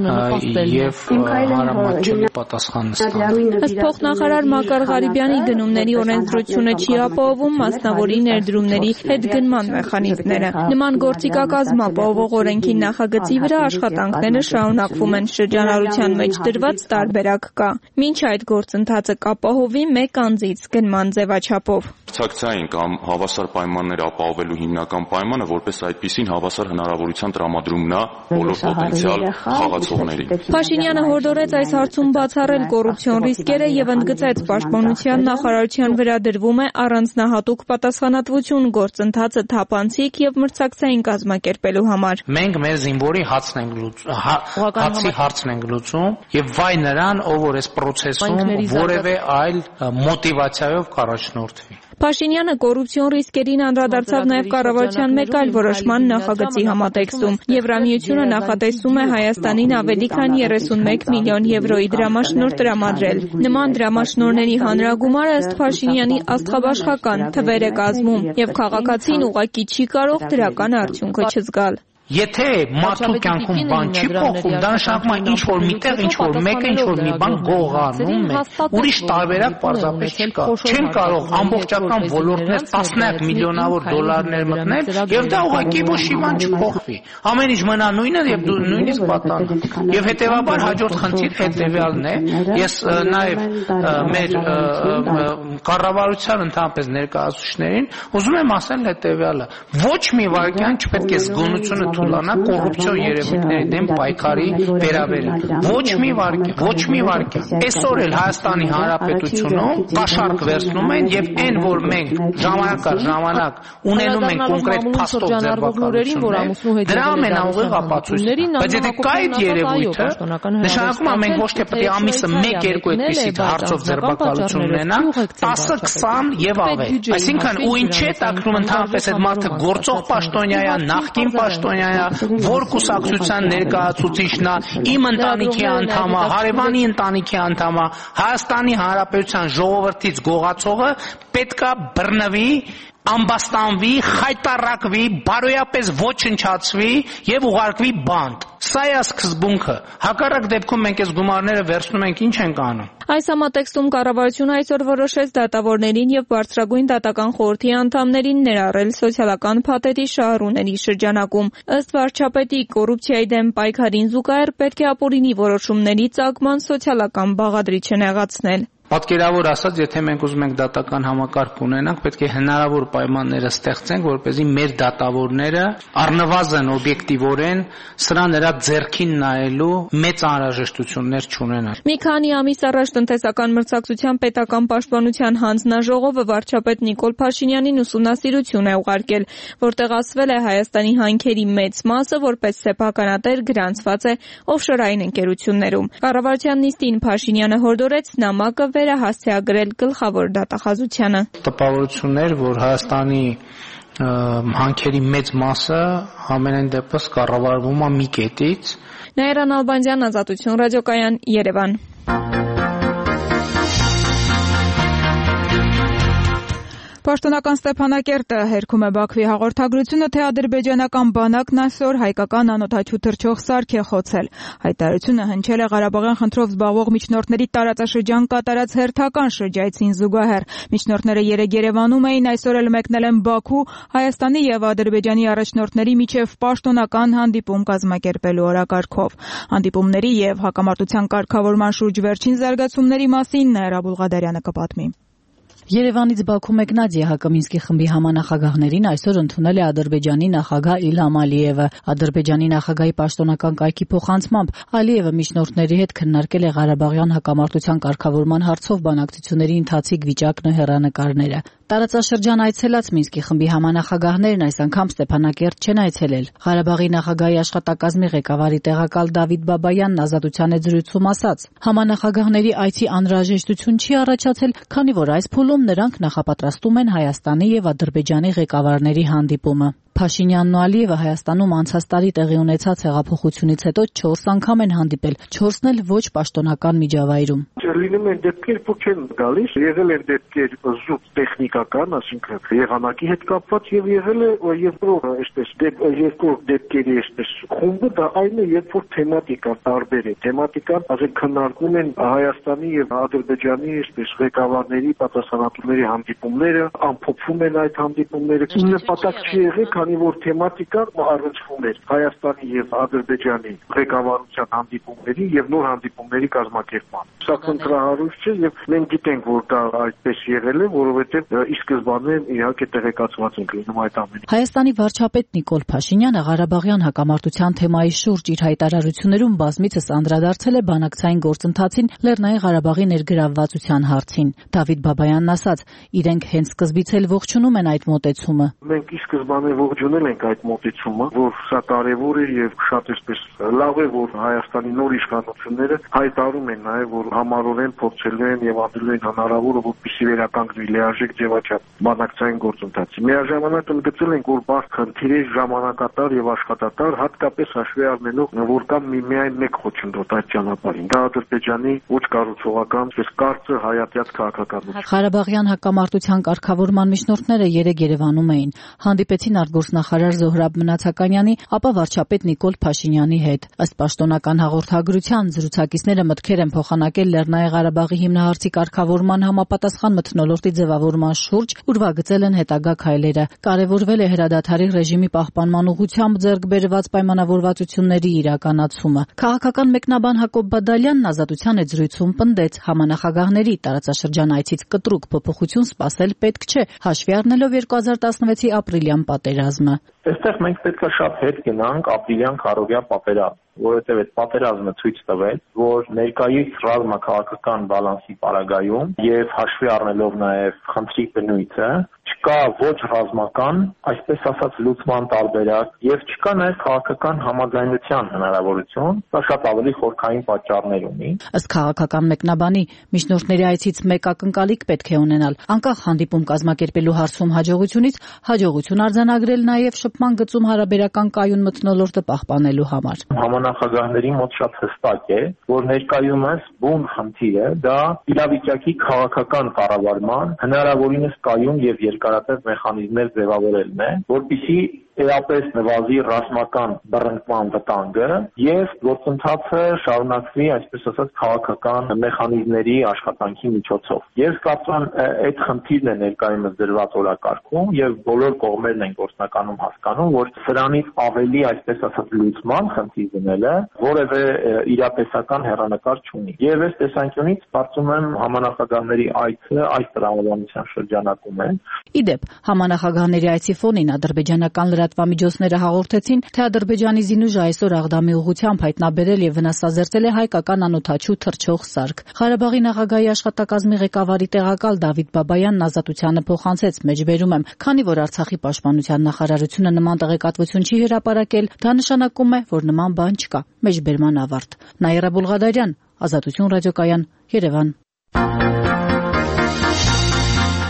եւ հարամատչելի պատասխան ստանան։ Ըստ փոխնախարար Մակար Ղարիբյանի գնումների օրենսդրությունը չի ապահովում մասնավորի ներդրումների հետգնման մեխանիզմները։ Նման գործիքակազմ ապահովող օրենքի նախագծի վրա աշխատանքները շարունակվում են, շրջանառության մեջ դրված տարբերակ կա։ Մինչ այդ գործընթացը կապահովի մեկ անձից գնման ձևաչափով։ Մրցակցային կամ հավասար պայմաններ ապահովելու հիմնական պայմանը որպես այդպիսին հավասար հնարավորության տրամադրումն է բոլոր պոտենցիալ խաղացողներին։ Փաշինյանը հորդորեց այս հարցում բացառել կոռուպցիոն ռիսկերը եւ ընդգծեց պաշտպանության նախարարության վրա դրվում է առանձնահատուկ պատասխանատվություն գործընթացը թափանցիկ եւ մրցակցային կազմակերպելու համար։ Մենք մեր զինվորի հացն ենք լուծում, հացի հարցն ենք լուծում եւ վայ նրան, ով որ այս process-ում որևէ այլ մոտիվացիայով կառաջնորդվի։ Փաշինյանը կոռուպցիոն ռիսկերին անդրադարձավ նաև կառավարության մեկ այլ որոշման նախագծի համատեքստում։ Եվրամիությունը նախատեսում է Հայաստանին ավելի քան երեսունմեկ միլիոն եվրոյի դրամաշնորհ տրամադրել։ Նման դրամաշնորհների հանրագումարը ըստ Փաշինյանի աստղաբաշխական թվեր է կազմում եւ քաղաքացին ուղղակի չի կարող դրական արդյունքը չզգալ։ Եթե մարդու կյանքում բան չի փոխում, դա նշանակում է ինչ որ միտեղ, ինչ որ մեկը, ինչ որ մի բան գողանում է։ Ուրիշ տարբերակ պարզապես չկա։ Չեն կարող ամբողջական ոլորտներ տասնյակ միլիոնավոր դոլարներ մտնել եւ դա ուղղակի ոչ մի բան չփոխվի։ Ամեն ինչ մնա նույնը եւ դու նույնիսկ պատանա։ Եվ հետեւաբար հաջորդ խնդիրը հետեւյալն է։ Ես նաեւ մեր կառավարության ընդհանրապես ներկայացուցիչներին ուզում եմ ասել հետեւյալը. ոչ մի վարքյան չպետք է զգոնությունը թուլանա կոռուպցիոն երևույթների դեմ պայքարի վերաբերյալ։ Ոչ մի վարքյան, ոչ մի վարքյան։ Այսօր էլ Հայաստանի Հանրապետությունում կաշառք վերցնում են եւ այն, որ մենք ժամանակ առ ժամանակ ունենում ենք կոնկրետ փաստով ձեռբակալություններ, դրա ամենաուղիղ ապացույցն է։ Բայց եթե կա այդ երևույթը, նշանակում է մենք ոչ թե պետք է ամիսը մեկ երկու այդպիսի հարցով ձեռբակալություն ունենանք, տասը քսան եւ ավել։ Այսինքն ու ինչ է տակնում ընդհանրապես այդ մարդը գործող պաշտոնյա է, նախկին պաշտոնյա որ կուսակցության ներկայացուցիչն է, իմ ընտանիքի անդամ է, հարևանի ընտանիքի անդամ է, Հայաստանի Հանրապետության ժողովրդից գողացողը պետքա բռնվի, ամբաստանվի, խայտարակվի, բարոյապես ոչնչացվի եւ ուղարկվի բանտ։ Սա է սկզբունքը։ Հակառակ դեպքում մենք այս գումարները վերցնում ենք, ինչ ենք անում։ Այս համատեքստում կառավարությունը այսօր որոշեց դատավորներին եւ բարձրագույն դատական խորհրդի անդամներին ներառել սոցիալական փաթեթի շահառուների շրջանակում։ Ըստ վարչապետի, կոռուպցիայի դեմ պայքարին զուգահեռ պետք է ապօրինի որոշումների ծագման սոցիալական բաղադրիչը նեղացնել։ Պատկերավոր ասած, եթե մենք ուզում ենք դատական համակարգ ունենանք, պետք է հնարավոր պայմանները ստեղծենք, որպեսզի մեր դատավորները առնվազն օբյեկտիվորեն սրա նրա ձեռքին նայելու մեծ անհրաժեշտություններ չունենան։ Մի քանի ամիս առաջ տնտեսական մրցակցության պետական պաշտպանության հանձնաժողովը վարչապետ Նիկոլ Փաշինյանին ուսումնասիրություն է ուղարկել, որտեղ ասվել է Հայաստանի հանքերի մեծ մասը որպես սեփականատեր գրանցված է օֆշորային ընկերություններում։ Կառավարության նիստին Փաշինյանը հորդորեց նամակը վերահասցեագրել գլխավոր դատախազությանը։ Տպավորություններ, որ Հայաստանի հանքերի մեծ մասը ամենայն դեպս կառավարվում է մի կետից։ Նաիրա Նալբանդյան, Ազատություն ռադիոկայան, Երևան։ Պաշտոնական Ստեփանակերտը հերքում է Բաքվի հաղորդագրությունը, թե ադրբեջանական բանակն այսօր հայկական անօդաչու թռչող սարք է խոցել։ Հայտարարությունը հնչել է Ղարաբաղյան խնդրով զբաղվող միջնորդների տարածաշրջան կատարած հերթական շրջայցին զուգահեռ։ Միջնորդները երեկ Երևանում էին, այսօր էլ մեկնել են Բաքու, Հայաստանի եւ Ադրբեջանի առաջնորդների միջև պաշտոնական հանդիպում կազմակերպելու օրակարգով։ Հանդիպումների եւ հակամարտության կարգավորման շուրջ վերջին զարգացումների մասին Նաիրա Բուլղադարյանը կպատմի։ Երևանից Բաքու մեկնած ԵՀԿ Մինսկի խմբի համանախագահներին այսօր ընդունել է Ադրբեջանի նախագահ Իլհամ Ալիևը։ Ադրբեջանի նախագահի պաշտոնական կայքի փոխանցմամբ Ալիևը միջնորդների հետ քննարկել է Ղարաբաղյան հակամարտության կարգավորման հարցով բանակցությունների ընթացիկ վիճակն ու հեռանկարները։ Տարածաշրջան այցելած Մինսկի խմբի համանախագահներն այս անգամ Ստեփանակերտ չեն այցելել։ Ղարաբաղի նախագահի աշխատակազմի ղեկավարի տեղակալ Դավիթ Բաբայանն Ազատության հետ զրույցում ասաց. համանախագահների այցի անհրաժեշտություն չի առաջացել, քանի որ այս փուլում նրանք նախապատրաստում են Հայաստանի եւ Ադրբեջանի ղեկավարների հանդիպումը։ Փաշինյանն ու Ալիևը Հայաստանում անցած տարի տեղի ունեցած հեղափոխությունից հետո չորս անգամ են հանդիպել, չորսն էլ ոչ պաշտոնական միջավայրում։ Լինում են դեպքեր, որ չեն գալիս, եղել են դեպքեր զուտ տեխնիկական, ասինքն եղանակի հետ կապված, եւ եղել է երկրորդ, այսպես երկրորդ դեպքերի այսպես խումբը, դա այն է, երբ որ թեմատիկան տարբեր է, թեմատիկան, ասենք քննարկում են Հայաստանի եւ Ադրբեջանի այսպես ղեկավարների, պատասխանատուների հանդիպումները, ամփոփում են այդ հանդիպումները, նպատակ չի եղել, քանի որ թեմատիկան առնչվում էր Հայաստանի եւ Ադրբեջանի ղեկավարության հանդիպումների եւ նոր հանդիպումների կազմակերպման։ Սա քննարարույց չէ եւ մենք գիտենք, որ դա այդպես եղել է, որովհետեւ ի սկզբանե իհարկե տեղեկացված ենք լինում այդ ամենը։ Հայաստանի վարչապետ Նիկոլ Փաշինյանը Ղարաբաղյան հակամարտության թեմայի շուրջ իր հայտարարություններում բազմիցս անդրադարձել է բանակցային գործընթացին Լեռնային Ղարաբաղի ներգրավվածության հարցին։ Դավիթ Բաբայանն ասաց, իրենք հենց սկզբից էլ ողջունում են այդ մոտեցումը։ Մենք ի սկզբանե ողջունել ենք այդ մոտեցումը, որ սա կարևոր է եւ շատ էսպես լավ է, որ Հայաստանի նոր իշխանությունները հայտարարում են նաեւ, որ համառորեն փորձելու են եւ անդրելու են հնարավորը, որպեսզի վերականգնվի լիարժեք ձևաչափ բանակցային գործընթացը։ Միաժամանակ ընդգծել ենք, որ բարդ խնդիր է, ժամանակատար եւ աշխատատար, հատկապես հաշվի առնելով, որ կա մի միայն մեկ խոչընդոտ այդ ճանապարհին։ Դա Ադրբեջանի ոչ կառուցողական, այսպես կարծը հայատյաց քաղաքականություն։ Ղարաբաղյան հակամարտության կարգավորման միջնորդները երեկ Երևանում էին, հանդիպեցին արտգործնախարար Զոհրաբ Մնացականյանի, ապա վարչապետ Նիկոլ Փաշինյանի հետ։ Ըստ պաշտոնական հաղորդագրության, զրուցակիցները մտքեր են փոխանակել Լեռնային Ղարաբաղի հիմնահարցի կարգավորման համապատասխան մթնոլորտի ձևավորման շուրջ, ուրվագծել են հետագա քայլերը։ Կարևորվել է հրադադարի ռեժիմի պահպանման ուղղությամբ ձեռք բերված պայմանավորվածությունների իրականացումը։ Քաղաքական մեկնաբան Հակոբ Բադալյանն Ազատության հետ զրույցում պնդեց, համանախագահների տարածաշրջան այցից կտրուկ փոփոխություն սպասել պետք չէ, հաշվի առնելով երկու հազար տասնվեցի ապրիլյան պատերազմը։ Այստեղ մենք պետք է շատ հետ գնանք ապրիլյան քարոզիա պատերազմ, որովհետև այդ պատերազմը ցույց տվել, որ ներկայիս ռազմաքաղաքական բալանսի պարագայում եւ հաշվի առնելով նաեւ խնդրի բնույթը չկա ոչ ռազմական, այսպես ասած լուծման տարբերակ եւ չկա նաեւ քաղաքական համաձայնության հնարավորություն, դա շատ ավելի խորքային պատճառներ ունի։ Ըստ քաղաքական մեկնաբանի, միջնորդների այցից մեկ ակնկալիք պետք է ունենալ, անկախ հանդիպում կազմակերպելու հարցում հաջողությունից, հաջողություն արձանագրել նաեւ շփման գծում հարաբերական կայուն մթնոլորտը պահպանելու համար։ Համանախագահների մոտ շատ հստակ է, որ ներկայումս բուն խնդիրը դա իրավիճակի քաղաքական կառավարման հնարավորինս կայուն եւ երկարատև մեխանիզմներ ձևավորելն է, որպեսզի էապես նվազի ռազմական բռնկման վտանգը եւ գործընթացը շարունակվի, այսպես ասած, քաղաքական մեխանիզմների աշխատանքի միջոցով։ Ես կարծում եմ այդ խնդիրն է ներկայումս դրված օրակարգում եւ բոլոր կողմերն են գործնականում հասկանում, որ սրանից ավելի, այսպես ասած, լուծման խնդիր դնելը որևէ իրատեսական հեռանկար չունի։ Եվ այս տեսանկյունից կարծում եմ համանախագահների այցը այս տրամաբանության շրջանակում է։ Իդեպ, համանախագահների այցի ֆոնին ադրբեջանական լրատվամիջոցները հաղորդեցին, թե Ադրբեջանի զինուժը այսօր Աղդամի ուղղությամբ հայտնաբերել եւ վնասազերծել է հայկական անօդաչու թռչող սարք։ Ղարաբաղի նախագահի աշխատակազմի ղեկավարի տեղակալ Դավիթ Բաբայանն Ազատությանը փոխանցեց, մեջբերում եմ, քանի որ Արցախի պաշտպանության նախարարությունը նման տեղեկատվություն չի հրապարակել, դա նշանակում է, որ նման բան չկա։ Մեջբերման ավարտ։ Նաիրա Բուլղադարյան, Ազատություն ռադիոկայան, Երևան։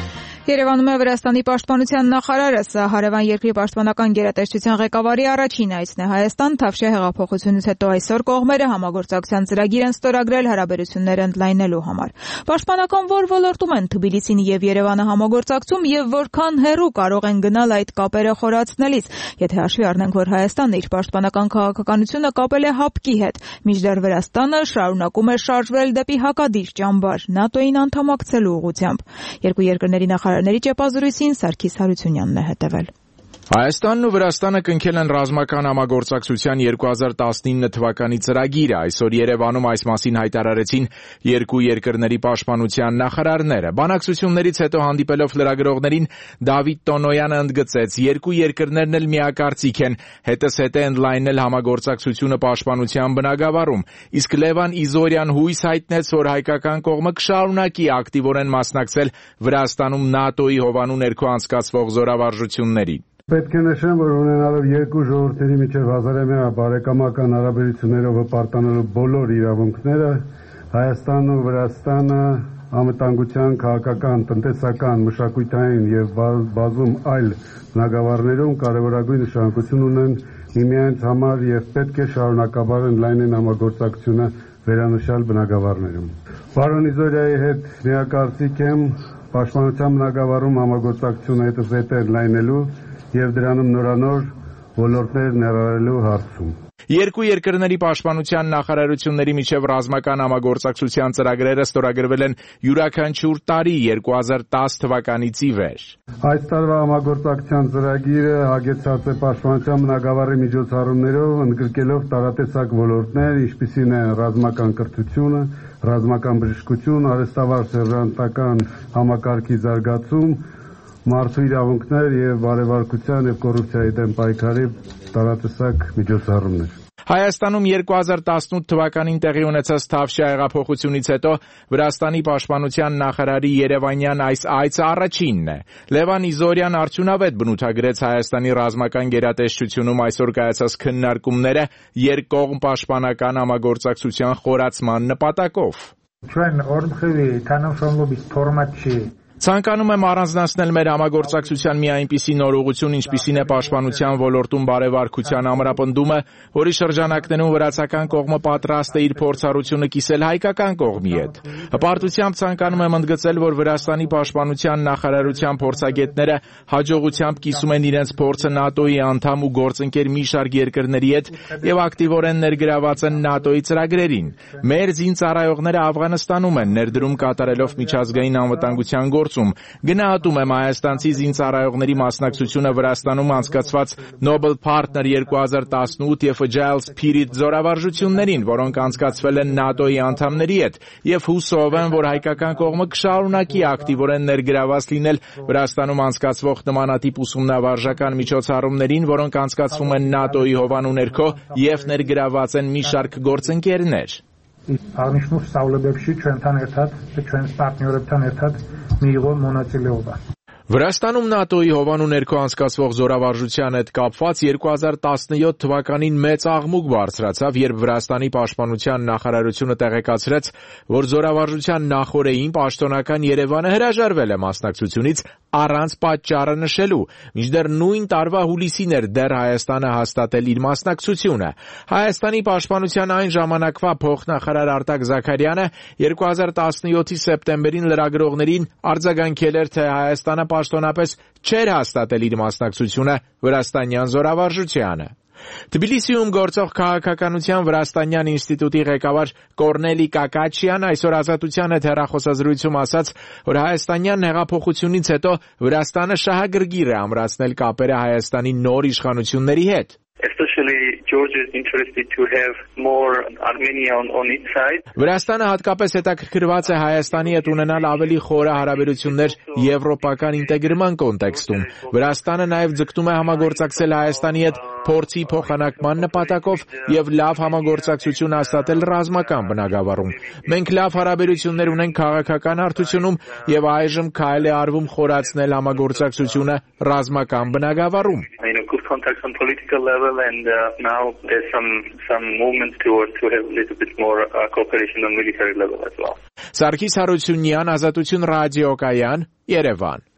Երևանում է Վրաստանի պաշտպանության նախարարը, սա հարևան երկրի պաշտպանական գերատեսչության ղեկավարի առաջին այցն է Հայաստան, Թավշյա հեղափոխությունից հետո այսօր կողմերը համագործակցության ծրագիր են ստորագրել հարաբերությունները ընդլայնելու համար։ Պաշտպանական որ ոլորտում են Թբիլիսին եւ Երևանը համագործակցում եւ որքան հեռու կարող են գնալ այդ կապերը խորացնելիս, եթե հաշվի առնենք, որ Հայաստանն իր պաշտպանական քաղաքականությունը կապել է ՀԱՊԿ-ի հետ, մինչդեռ Վրաստանը շարունակում է շարժվել դեպի հակադիր ճամբար ՆԱՏՕ-ին անդամակցելու ուղղությամբ։ Երկու երկրների նախարարների ճեպազրույցին Սարգիս Հարությունյանն է հետևել։ Հայաստանն ու Վրաստանը կնքել են ռազմական համագործակցության երկու հազար տասնինը թվականի ծրագիրը։ Այսօր Երևանում այս մասին հայտարարեցին երկու երկրների պաշտպանության նախարարները։ Բանակցություններից հետո հանդիպելով լրագրողներին Դավիթ Տոնոյանը ընդգծեց, երկու երկրներն էլ միակարծիք են, հետզհետե ընդլայնել համագործակցությունը պաշտպանության բնագավառում։ Իսկ Լևան Իզորյան հույս հայտնեց, որ հայկական կողմը կշարունակի ակտիվորեն մասնակցել Վրաստանում ՆԱՏՕ-ի հովանու ներքո անցկացվող զորավարժություններին։ Պետք է նշեմ, որ ունենալով երկու ժողովրդերի միջև հազարամյա բարեկամական հարաբերություններով հպարտանալու բոլոր իրավունքները, Հայաստանն ու Վրաստանը անվտանգության, քաղաքական, տնտեսական, մշակութային եւ բազում այլ բնագավառներում կարևորագույն նշանակություն ունեն միմյանց համար եւ պետք է շարունակաբար ընդլայնեն համագործակցությունը վերանշյալ բնագավառներում։ Պարոն Իզորյայի հետ միակարծիք եմ պաշտպանության բնագավառում համագործակցությունը հետզհետե ընդլայնելու եւ դրանում նորանոր ոլորտներ ներառելու հարցում։ Երկու երկրների պաշտպանության նախարարությունների միջև ռազմական համագործակցության ծրագրերը ստորագրվել են յուրաքանչյուր տարի երկու հազար տասը թվականից ի վեր։ Այս տարվա համագործակցության ծրագիրը հագեցած է պաշտպանության բնագավառի միջոցառումներով, ընդգրկելով տարատեսակ ոլորտներ, ինչպիսին է ռազմական կրթությունը, ռազմական բժշկություն, արհեստավար սերժանտական համակարգի զարգացում, մարդու իրավունքներ եւ բարեվարկության եւ կոռուպցիայի դեմ պայքարի տարատեսակ միջոցառումներ։ Հայաստանում երկու հազար տասնութ թվականին տեղի ունեցած Թավշյա հեղափոխությունից հետո Վրաստանի պաշտպանության նախարարի երևանյան այս այցը առաջինն է։ Լևան Իզորյան արդյունավետ բնութագրեց Հայաստանի ռազմական գերատեսչությունում այսօր կայացած քննարկումները երկկողմ պաշտպանական համագործակցության խորացման նպատակով։ Ჩვენ ორმხრივი თანამშრომლობის ფორმატში Ցանկանում եմ առանձնացնել մեր համագործակցության մի այնպիսի նոր ուղղություն, ինչպիսին է պաշտպանության ոլորտում բարեվարկության ամրապնդումը, որի շրջանակներում վրացական կողմը պատրաստ է իր փորձառությունը կիսել հայկական կողմի հետ։ Հպարտությամբ ցանկանում եմ ընդգծել, որ Վրաստանի պաշտպանության նախարարության փորձագետները հաջողությամբ կիսում են իրենց փորձը ՆԱՏՕ-ի անդամ ու գործընկեր մի շարք երկրների հետ եւ ակտիվորեն ներգրաված են ՆԱՏՕ-ի ծրագրերին։ Մեր զինծառայողները Աֆղանստանում են ներդրում կատարելով միջազգային անվտանգության գործ Գնահատում եմ հայաստանցի զինծառայողների մասնակցությունը Վրաստանում անցկացված Nobel Partner երկու հազար տասնութ եւ Agile Spirit զորավարժություններին, որոնք անցկացվել են ՆԱՏՕ-ի անդամների հետ, եւ հուսով եմ, որ հայկական կողմը կշարունակի ակտիվորեն ներգրաված լինել Վրաստանում անցկացվող նմանատիպ ուսումնավարժական միջոցառումներին, որոնք անցկացվում են ՆԱՏՕ-ի հովանու ներքո եւ ներգրաված են մի շարք գործընկերներ։ Აღნიშნულ სწავლებებში ჩვენთან ერთად და ჩვენს პარტნიორებთან ერთად მიიღო მონაწილეობა։ Վրաստանում ՆԱՏՕ-ի հովանու ներքո անցկացվող զորավարժության հետ կապված երկու հազար տասնյոթ թվականին մեծ աղմուկ բարձրացավ, երբ Վրաստանի պաշտպանության նախարարությունը տեղեկացրեց, որ զորավարժության նախօրեին պաշտոնական Երևանը հրաժարվել է մասնակցությունից առանց պատճառը նշելու, մինչդեռ նույն տարվա հուլիսին էր դեռ Հայաստանը հաստատել իր մասնակցությունը։ Հայաստանի պաշտպանության այն ժամանակվա փոխնախարար Արտակ Զաքարյանը երկու հազար տասնյոթի սեպտեմբերին լրագրողներին արձագանքել էր, թե Հայաստանը պաշտոնապես չէր հաստատել իր մասնակցությունը վրաստանյան զորավարժությանը։ Թբիլիսիում գործող քաղաքականության Վրաստանյան ինստիտուտի ղեկավար Կորնելի Կակաչյան այսօր Ազատության հետ հեռախոսազրույցում ասաց, որ հայաստանյան հեղափոխությունից հետո Վրաստանը շահագրգիռ է ամրացնել կապերը Հայաստանի նոր իշխանությունների հետ։ Especially Georgia is interested to have more Armenia on, on its side. Վրաստանը հատկապես հետաքրքրված է Հայաստանի հետ ունենալ ավելի խորը հարաբերություններ եվրոպական ինտեգրման կոնտեքստում։ Վրաստանը նաև ձգտում է համագործակցել Հայաստանի հետ փորձի փոխանակման նպատակով եւ լավ համագործակցություն հաստատել ռազմական բնագավառում։ Մենք լավ հարաբերություններ ունենք քաղաքական հարթությունում եւ այժմ քայլ է արվում խորացնել համագործակցությունը ռազմական բնագավառում։ Contacts on political level, and uh, now there's some some movement towards to have a little bit more uh, cooperation on military level as well. Սարգիս Հարությունյան, Ազատություն ռադիոկայան, Երևան։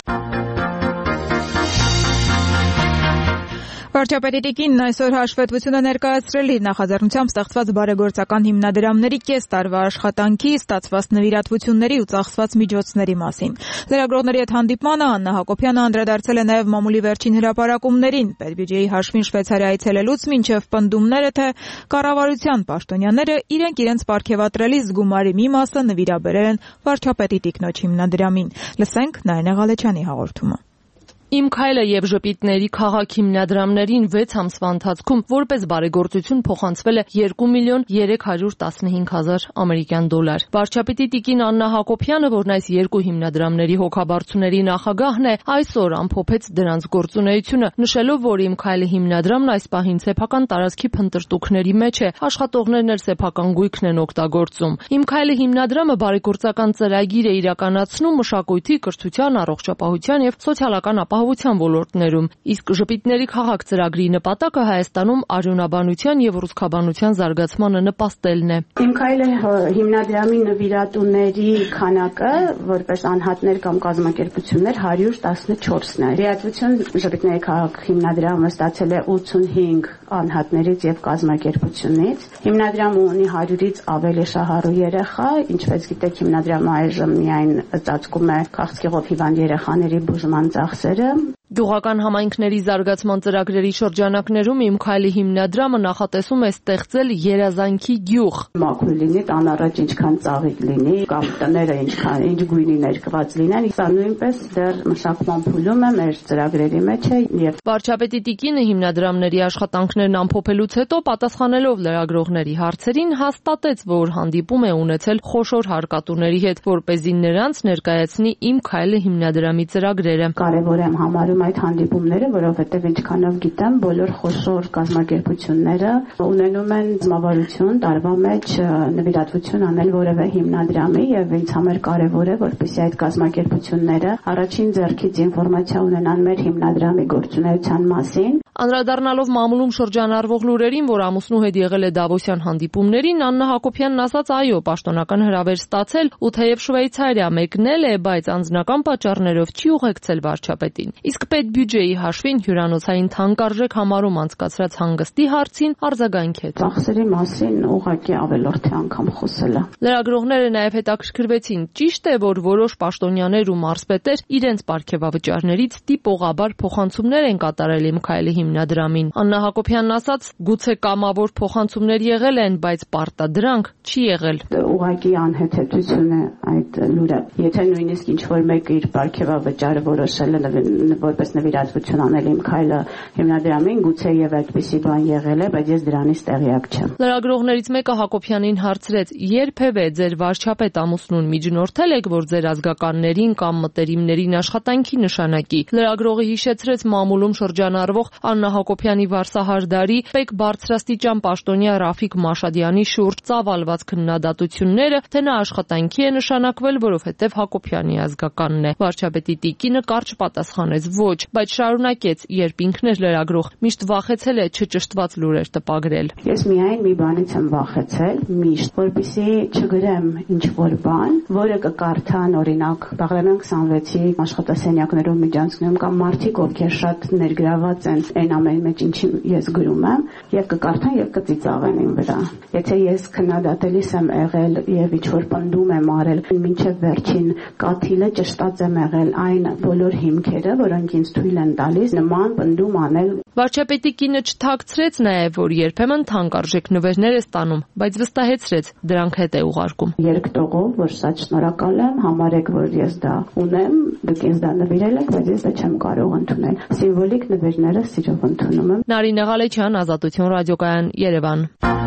Վարչապետի տիկինն այսօր հաշվետվություն է ներկայացրել իր նախաձեռնությամբ ստեղծված բարեգործական հիմնադրամների կես տարվա աշխատանքի, ստացված նվիրատվությունների ու ծախսված միջոցների մասին։ Լրագրողների հետ հանդիպմանը Աննա Հակոբյանը անդրադարձել է նաև մամուլի վերջին հրապարակումներին, պետբյուջեի հաշվին Շվեյցարիա այցելելուց մինչև պնդումները, թե կառավարության պաշտոնյաները իրենք իրենց պարգևատրելի զգումարի մի մասը նվիրաբերել են վարչապետի տիկնոջ հիմնադրամին։ Լսենք Նայնե Ղալեչյանի հաղորդումը։ Իմ քայլը եւ ժպիտների քաղաք հիմնադրամներին վեց ամսվա ընթացքում որպես բարեգործություն փոխանցվել է երկու միլիոն երեք հարյուր տասնհինգ հազար ամերիկյան դոլար։ Վարչապետի տիկին Աննա Հակոբյանը, որն այս երկու հիմնադրամների հոգաբարձուների նախագահն է, այսօր ամփոփեց դրանց գործունեությունը, նշելով, որ Իմ քայլը հիմնադրամն այս պահին սեփական տարածքի փնտրտուքների մեջ է, աշխատողներն էլ սեփական գույքն են օգտագործում։ Իմ քայլը հիմնադրամը բարեգործական ծրագիր է իրականացնում մշակույթի, կրթության, առողջապահության եւ սոցիալական ապահովության ոլորտներում, իսկ ժպիտների քաղաք ծրագրի նպատակը Հայաստանում արյունաբանության եւ ռուսկաբանության զարգացմանը նպաստելն է։ Իմ քայլը հիմնադրամի նվիրատուների քանակը որպես անհատներ կամ կազմակերպություններ հարյուր տասնչորսն է։ Լրատվություն ժպիտների քաղաք հիմնադրամը ստացել է ութսունհինգ անհատներից եւ կազմակերպությունից։ Հիմնադրամը ունի հարյուրից ավելի շահառու երեխա, ինչպես գիտեք, հիմնադրամը այժմ միայն ծածկում է քաղցկեղով հիվանդ երեխաների բուժման ծախսերը։ Գյուղական համայնքների զարգացման ծրագրերի շրջանակներում Իմ քայլի հիմնադրամը նախատեսում է ստեղծել երազանքի գյուղ։ Մաքուր լինի, տան առաջ ինչքան ծաղիկ լինի, կամ տները ինչքան ինչ գույնի ներկված լինեն, սա նույնպես դեռ մշակման փուլում է, մեր ծրագրերի մեջ է եւ Վարչապետի տիկինը հիմնադրամների աշխատանքներն ամփոփելուց հետո պատասխանելով լրագրողների հարցերին հաստատեց, որ հանդիպում է ունեցել խոշոր հարկատուների հետ, որպեսզի նրանց ներկայացնի Իմ քայլը հիմնադրամի ծրագրերը։ Կարևոր եմ համարում այդ հանդիպումները, որովհետև ինչքանով գիտեմ, բոլոր խոշոր կազմակերպությունները ունենում են զմավարություն տարվա մեջ նվիրատվություն անել որևէ հիմնադրամի եւ ինձ համար կարեւոր է, որպեսզի այդ կազմակերպությունները առաջին ձեռքից ինֆորմացիա ունենան մեր հիմնադրամի գործունեության մասին։ Անդրադառնալով մամուլում շրջանառվող լուրերին, որ ամուսնու հետ եղել է Դավոսյան հանդիպումներին, Աննա Հակոբյանն ասաց այո, պաշտոնական հրավեր ստացել ու թեև Շվեյցարիա մեկնել է, բայց անձնական պատճառներով չի ուղեկցել վարչապետին։ Իսկ պետբյուջեի հաշվին հյուրանոցային թանկարժեք համարում անցկացրած հանգստի հարցին արձագանքեց։ Ծախսերի մասին ուղղակի ավելորդ է անգամ խոսել է։ Լրագրողները նաև հետաքրքրվեցին, ճիշտ է, որ որոշ պաշտոնյաներ ու մարզպետեր իրենց պարգևավճարներից տիպողաբար փոխանցումներ են կատարել Իմ քայլի հիմնադրամին։ Աննա Հակոբյանն ասաց, գուցե կամավոր փոխանցումներ եղել են, բայց պարտադրանք չի եղել։ Ուղղակի անհեթեթություն է այդ լուրը։ Եթե նույնիսկ ինչ որ մեկը իր պարգևավճարը որոշել է որպես նվիրատվություն անել Իմ քայլը հիմնադրամին, գուցե եւ այդպիսի բան եղել է, բայց ես դրանից տեղյակ չեմ։ Լրագրողներից մեկը Հակոբյանին հարցրեց. երբևէ ձեր վարչապետ ամուսնուն միջնորդել եք, որ ձեր ազգականներին կամ մտերիմներին աշխատանքի նշանակի։ Լրագրողը հիշեցրեց մամուլում շրջանառվող Աննա Հակոբյանի վարսահարդարի պետ բարձրաստիճան պաշտոնյա Ռաֆիկ Մաշադյանի շուրջ ծավալված քննադատությունները, թե նա աշխատանքի է նշանակվել, որովհետև Հակոբյանի ազգականն է։ Վարչապետի տիկինը կարճ պատասխանեց ոչ, բայց շարունակեց, երբ ինքն էր լրագրող, միշտ վախեցել է չճշտված լուրեր տպագրել։ Ես միայն մի բանից եմ վախեցել, միշտ, որպեսզի չգրեմ ինչ որ բան, որը կկարդան օրինակ Բաղրամյան քսանվեցի աշխատասենյակներում միջանցքում կամ մարդիկ, ովքեր շատ ներգրաված են այն ամեն մեջ ինչի ես գրում եմ, եւ կկարդան եւ կծիծաղեն իմ վրա։ Եթե ես քննադատելիս եմ եղել եւ ինչ որ պնդում եմ արել, մինչեւ վերջին կաթիլը ճշտած եմ եղել այն բոլոր հիմքերը, որոնք ինձ թույլ են տալիս նման պնդում անել։ Վարչապետի կինը չթաքցրեց նաեւ, որ երբեմն թանկարժեք նվերներ է ստանում, բայց վստահեցրեց, դրանք հետ է ուղարկում։ Երկտողով, որ սա շնորհակալ եմ, համարեք, որ ես դա ունեմ, դուք ինձ դա նվիրել եք, բայց ես դա չեմ կարող ընդունել։ Սիմվոլիկ նվերները սիրով ընդունում եմ։ Նարինե Ղալեչյան, Ազատություն ռադիոկայան, Երևան։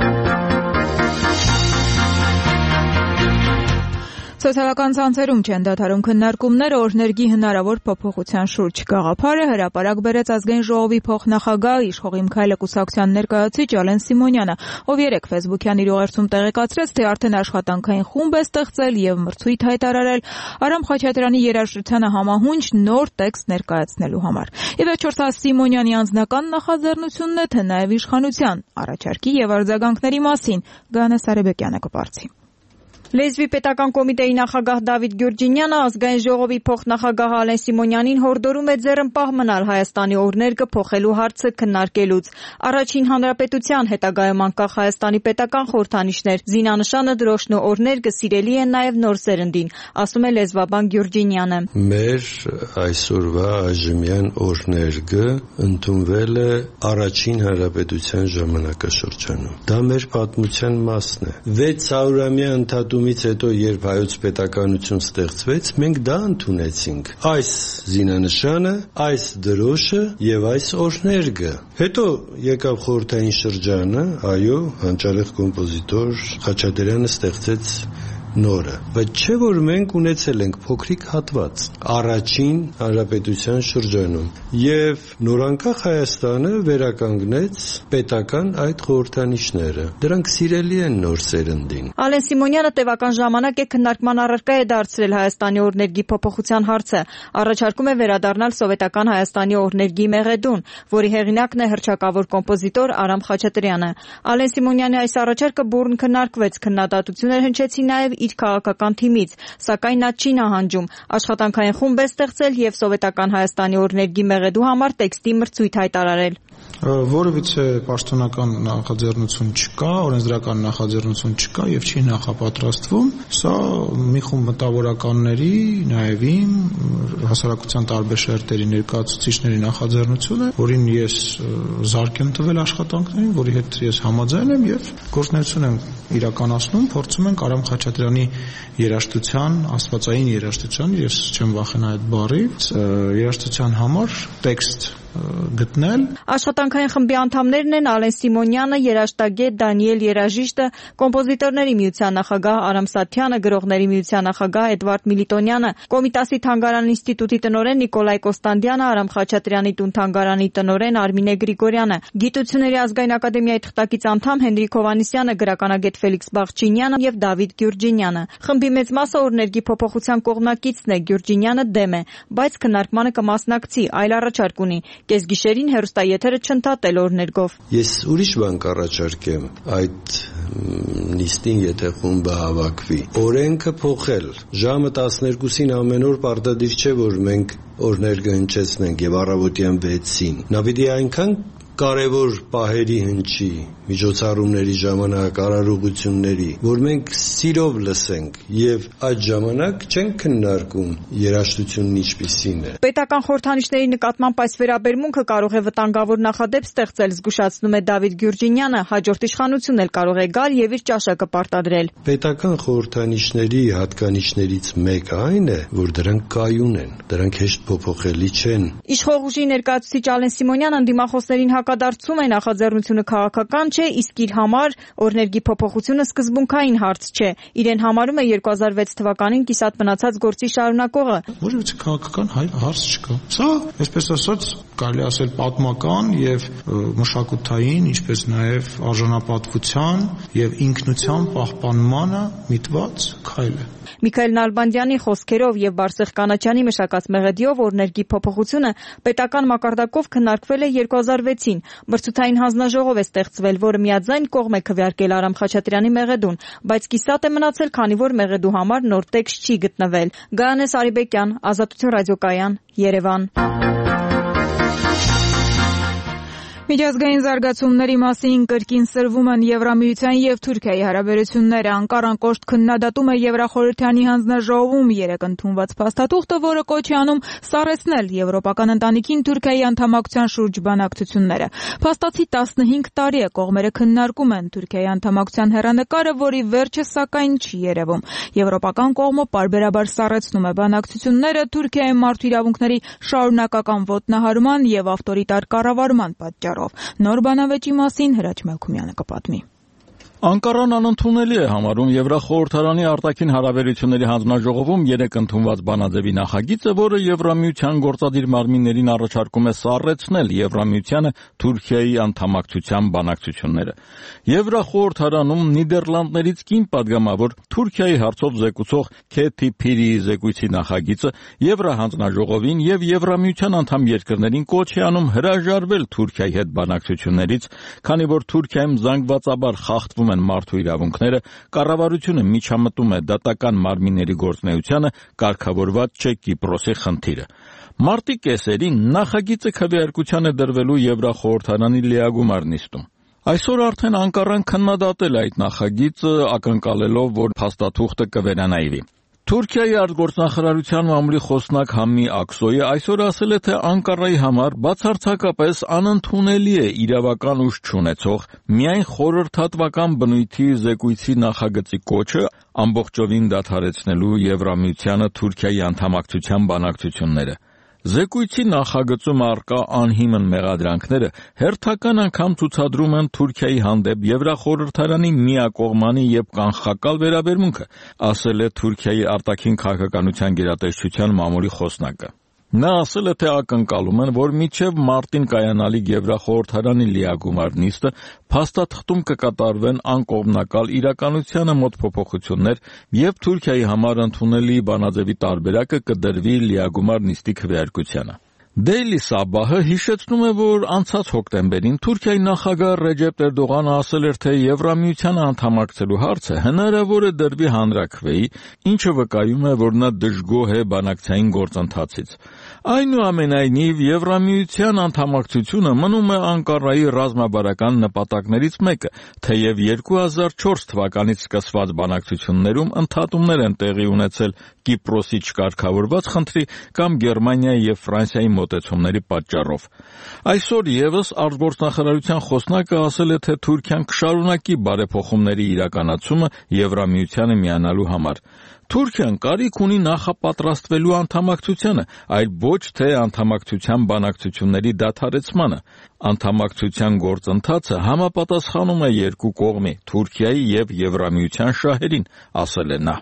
Սոցիալական ցանցերում չեն դադարում քննարկումները օրհներգի հնարավոր փոփոխության շուրջ։ Գաղափարը հրապարակ բերեց Ազգային ժողովի փոխնախագահ Իշխող Իմ քայլը կուսակցության ներկայացուցիչ Ալեն Սիմոնյանը, ով երեկ ֆեյսբուքյան իր ուղերձում տեղեկացրեց, թե արդեն աշխատանքային խումբ է ստեղծել եւ մրցույթ հայտարարել Արամ Խաչատրյանի երաժշտությանը համահունչ նոր տեքստ ներկայացնելու համար։ Ի վերջո Սիմոնյանի անձնական նախաձեռնությունն է, թե նաեւ իշխանության առաջարկի եւ արձագանքների մասին Գանե Սարեբեկյանը կպարծի։ Լեզվի պետական կոմիտեի նախագահ Դավիթ Գյուրջինյանը ազգային ժողովի փոխնախագահ Ալեն Սիմոնյանին հորդորում է ձեռնպահ մնալ Հայաստանի օրներգը փոխելու հարցը քննարկելուց։ Առաջին հանրապետության հետագայում անկախ Հայաստանի պետական խորհրդանիշներ, զինանշանը, դրոշն ու օրներգը սիրելի են նաև նոր սերնդին, ասում է լեզվաբան Գյուրջինյանը։ Մեր այսօրվա այժմյան օրներգը ընդունվել է առաջին հանրապետության ժամանակաշրջանում։ Դա մեր պատմության մասն է։ վեց հարյուրամյա ընդհատումից հետո, երբ հայոց պետականություն ստեղծվեց, մենք դա ընդունեցինք։ Այս զինանշանը, այս դրոշը եւ այս օրներգը։ Հետո եկավ խորհրդային շրջանը, այո, հանճարեղ կոմպոզիտոր Խաչատրյանը ստեղծեց նորը, բայց չէ որ մենք ունեցել ենք փոքրիկ հատված առաջին հանրապետության շրջանում եւ նորանկախ Հայաստանը վերականգնեց պետական այդ խորհրդանիշները։ Դրանք սիրելի են նոր սերնդին։ Ալեն Սիմոնյանը տևական ժամանակ է քննարկման առարկա է դարձրել Հայաստանի օրներգի փոփոխության հարցը, առաջարկում է վերադառնալ սովետական Հայաստանի օրներգի մեղեդուն, որի հեղինակն է հռչակավոր կոմպոզիտոր Արամ Խաչատրյանը։ Ալեն Սիմոնյանի այս առաջարկը բուռն քննարկվեց, քննադատություններ հնչեցին նաև իր քաղաքական թիմից, սակայն նա չի նահանջում։ Աշխատանքային խումբ է ստեղծել եւ սովետական Հայաստանի օրներգի մեղեդու համար տեքստի մրցույթ հայտարարել։ Որևիցե պաշտոնական նախաձեռնություն չկա, օրենսդրական նախաձեռնություն չկա եւ չի նախապատրաստվում։ Սա մի խումբ մտավորականների, նաեւ իմ հասարակության տարբեր շերտերի ներկայացուցիչների նախաձեռնություն է, որին ես զարկ եմ տվել աշխատանքներին, որի հետ ես համաձայն եմ եւ գործունեություն եմ իրականացնում, փորձում ենք Արամ Խաչատրյանի երաժշտության, աստվածային երաժշտության, ես չեմ վախենա այդ բառից, երաժշտության համար տեքստ գտնել։ Աշխատանքային խմբի անդամներն են Ալեն Սիմոնյանը, երաժշտագետ Դանիել Երաժիշտը, կոմպոզիտորների միության նախագահ Արամ Սաթյանը, գրողների միության նախագահ Էդվարդ Միլիտոնյանը, Կոմիտասի թանգարան ինստիտուտի տնօրեն Նիկոլայ Կոստանդյանը, Արամ Խաչատրյանի տուն թանգարանի տնօրեն Արմինե Գրիգորյանը, Գիտությունների ազգային ակադեմիայի թղթակից անդամ Հենրիկ Հովհաննիսյանը, գրականագետ Ֆելիքս Բաղջինյանը եւ Դավիթ Գյուրջինյանը։ Խմբի մեծ մասը օրներգի փոփոխության կողմնակիցն է, Գյուրջինյանը դեմ է, բայց քննարկմանը կմասնակցի, այլ առաջարկ ունի։ Կեսգիշերին հեռուստաեթերը չընդհատել օրներգով։ Ես ուրիշ բան կառաջարկեմ այդ նիստին, եթե խումբը հավաքվի։ Օրենքը փոխել։ Ժամը տասներկուսին ամեն օր պարտադիր չէ, որ մենք օրներգը հնչեցնենք եւ առավոտյան վեցին։ Նա պիտի այնքան կարևոր պահերի հնչի, միջոցառումների ժամանակ, արարողությունների, որ մենք սիրով լսենք եւ այդ ժամանակ չենք քննարկում երաժշտությունն ինչպիսին է։ Պետական խորհրդանիշների նկատմամբ այս վերաբերմունքը կարող է վտանգավոր նախադեպ ստեղծել, զգուշացնում է Դավիթ Գյուրջինյանը, հաջորդ իշխանությունն էլ կարող է գալ եւ իր ճաշակը պարտադրել։ Պետական խորհրդանիշների հատկանիշներից մեկը այն է, որ դրանք կայուն են, դրանք հեշտ փոփոխելի չեն։ Իշխող ուժի ներկայացուցիչ Ալեն Սիմոնյանը ընդդիմախոսներին հակադարձում է նախաձեռնությունը քաղաքական չէ, իսկ իր համար օրներգի փոփոխությունը սկզբունքային հարց չէ։ Իրեն համարում է երկու հազար վեց թվականին կիսատ մնացած գործի շարունակողը։ Որևէ քաղաքական հարց չկա։ Սա, այսպես ասած, կարելի ասել պատմական եւ մշակութային, ինչպես նաեւ արժանապատվության եւ ինքնության պահպանմանը միտված քայլ է։ Միքայել Նալբանդյանի խոսքերով եւ Բարսեղ Կանաչյանի մշակած մեղեդիով օրներգի փոփոխությունը պետական մակարդակով քննարկվել է երկու հազար վեցին։ Մրցութային հանձնաժողով է ստեղծվել, որը միաձայն կողմ է քվեարկել Արամ Խաչատրյանի մեղեդուն, բայց կիսատ է մնացել, քանի որ մեղեդու համար նոր տեքստ չի գտնվել։ Գայանե Սարիբեկյան, Ազատություն ռադիոկայան, Երևան։ Միջազգային զարգացումների մասին կրկին սրվում են Եվրամիության եւ Թուրքիայի հարաբերությունները։ Անկարան կոշտ քննադատում է Եվրախորհրդանի հանձնաժողովում երեկ ընդունված փաստաթուղթը, որը կոչ է անում սառեցնել եվրոպական ընտանիքին Թուրքիայի անդամակցության շուրջ բանակցությունները։ Փաստացի տասնհինգ տարի է կողմերը քննարկում են Թուրքիայի անդամակցության հեռանկարը, որի վերջը սակայն չի երևում։ Եվրոպական կողմը պարբերաբար սառեցնում է բանակցությունները Թուրքիայի մարդու իրավունքների շարունակական ոտնահարման եւ ավտորիտար կառավարման պատճառով։ Նոր բանավեճի մասին Հրաչ Մելքումյանը կպատմի։ Անկարան անընդունելի է համարում Եվրախորհրդարանի արտաքին հարաբերությունների հանձնաժողովում երեկ ընդունված բանաձևի նախագիծը, որը Եվրամիության գործադիր մարմիններին առաջարկում է սառեցնել Եվրամիությանը Թուրքիայի անդամակցության բանակցությունները։ Եվրախորհրդարանում Նիդերլանդներից կին падգամավոր Թուրքիայի հարցով զեկուցող Քեթի Փիրիի զեկույցի նախագիծը Եվրահանձնաժողովին եւ Եվրամիության անդամ երկրներին կոչ է անում հրաժարվել Թուրքիայի հետ բանակցություններից, քանի որ Թուրքիայում զանգվածաբար խախտվում են մարդու իրավունքները, կառավարությունը միջամտում է դատական մարմինների գործունեությանը, կարգավորված չէ Կիպրոսի խնդիրը։ Մարտի կեսերին նախագիծը քվեարկության է դրվելու Եվրախորհրդարանի լիագումար նիստում։ Այսօր արդեն Անկարան քննադատել այդ նախագիծը, ակնկալելով, որ փաստաթուղթը կվերանայվի։ Թուրքիայի արտգործնախարարության մամուլի խոսնակ Համի Ակսոյը այսօր ասել է, թե Անկարայի համար բացարձակապես անընդունելի է իրավական ուժ չունեցող միայն խորհրդատվական բնույթի զեկույցի նախագծի կոչը ամբողջովին դադարեցնելու Եվրամիությանը Թուրքիայի անդամակցության բանակցությունները։ Զեկույցի նախագծում առկա անհիմն մեղադրանքները հերթական անգամ ցուցադրում են Թուրքիայի հանդեպ Եվրախորհրդարանի միակողմանի եւ կանխակալ վերաբերմունքը, ասել է Թուրքիայի արտաքին քաղաքականության գերատեսչության մամուլի խոսնակը։ Նա ասել է, թե ակնկալում են, որ մինչև մարտին կայանալիք Եվրախորհրդարանի լիագումար նիստը փաստաթղթում կկատարվեն անկողմնակալ իրականությանը մոտ փոփոխություններ եւ Թուրքիայի համար ընդունելի բանաձևի տարբերակը կդրվի լիագումար նիստի քվեարկությանը։ Daily Sabah-ը հիշեցնում է, որ անցած հոկտեմբերին Թուրքիայի նախագահ Ռեջեփ Էրդողանը ասել էր, թե Եվրամիությանը անդամակցելու հարցը հնարավոր է դրվի հանրաքվեի, ինչը վկայում է, որ նա դժգոհ է բանակցային գործընթացից։ Այնուամենայնիվ, Եվրամիության անդամակցությունը մնում է Անկարայի ռազմաբարական նպատակներից մեկը, թեև երկու հազար չորս թվականից սկսված բանակցություններում ընդհատումներ են տեղի ունեցել Կիպրոսի չկարգավորված խնդրի կամ Գերմանիայի եւ Ֆրանսիայի մոտեցումների պատճառով։ Այսօր եւս արտգործնախարարության խոսնակը ասել է, թե Թուրքիան կշարունակի բարեփոխումների իրականացումը Եվրամիությանը միանալու համար։ Թուրքիան կարիք ունի նախապատրաստվելու անդամակցությանը, այլ ոչ թե անդամակցության բանակցությունների դադարեցմանը։ Անդամակցության գործընթացը համապատասխանում է երկու կողմի՝ Թուրքիայի եւ Եվրամիության շահերին, ասել է նա։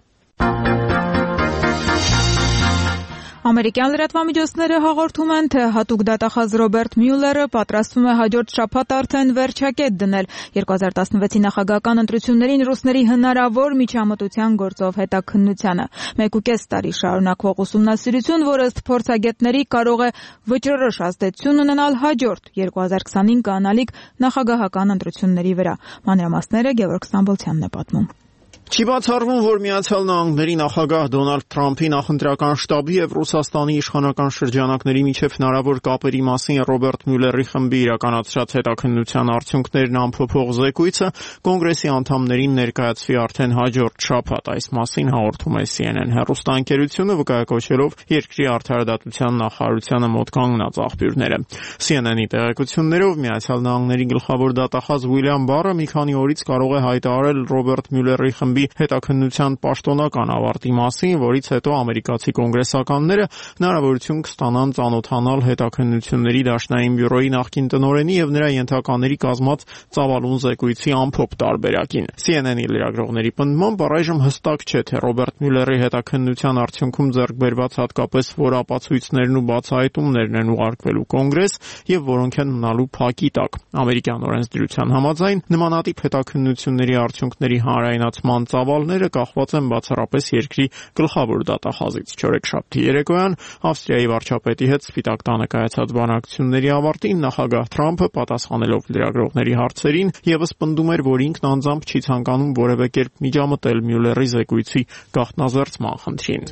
Ամերիկյան լրատվամիջոցները հաղորդում են, թե հատուկ դատախազ Ռոբերտ Մյուլլերը պատրաստվում է հաջորդ շաբաթ արդեն վերջակետ դնել երկու հազար տասնվեցի նախագահական ընտրություններին ռուսների հնարավոր միջամտության գործով հետաքննությանը։ Մեկուկես տարի շարունակվող ուսումնասիրություն, որը ըստ փորձագետների կարող է վճռորոշ ազդեցություն ունենալ հաջորդ երկու հազար քսանհինգ անալիք նախագահական ընտրությունների վրա։ Մանրամասները Գևորգ Ստամբոլցյանն է պատմում։ Չի բացառվում, որ Միացյալ Նահանգների նախագահ Դոնալդ Թրամփի նախընտրական շտաբի եւ Ռուսաստանի իշխանական շրջանակների միջև հնարավոր կապերի մասին Ռոբերտ Մյուլլերի խմբի իրականացրած հետաքննության արդյունքներն ամփոփող զեկույցը կոնգրեսի անդամներին ներկայացվի արդեն հաջորդ շաբաթ։ Այս մասին հաղորդում է C N N հեռուստաընկերությունը, վկայակոչելով երկրի արդարադատության նախարարությանը մոտ կանգնած աղբյուրները։ C N N-ի տեղեկություններով Միացյալ Նահանգների գլխավոր դատախազ Ուիլյամ Բարը մի քանի օրից կարող է հայտարարել Ռոբերտ Մյուլլերի խմբի հետաքննության պաշտոնական ավարտի մասին, որից հետո ամերիկացի կոնգրեսականները հնարավորություն կստանան ծանոթանալ հետաքննությունների դաշնային բյուրոյի նախկին տնօրենի եւ նրա ենթականների կազմած ծավալուն զեկույցի ամփոփ տարբերակին։ C N N-ի լրագրողների պնդմամբ առայժմ հստակ չէ, թե Ռոբերտ Մյուլլերի հետաքննության արդյունքում ձեռք բերված հատկապես որ ապացույցներն ու բացահայտումներն են ուղարկվելու կոնգրես եւ որոնք են մնալու փակի տակ։ Ամերիկյան օրենսդրության համաձայն նմանատիպ հետաքննությունների արդյունքների հանրայնացման ծավալները կախված են բացառապես երկրի գլխավոր դատախազից։ Չորեքշաբթի երեկոյան Ավստրիայի վարչապետի հետ Սպիտակ տանը կայացած բանակցությունների ավարտին նախագահ Թրամփը պատասխանելով լրագրողների հարցերին եւս պնդում էր, որ ինքն անձամբ չի ցանկանում որևէ կերպ միջամտել Մյուլլերի զեկույցի գաղտնազերծման խնդրին։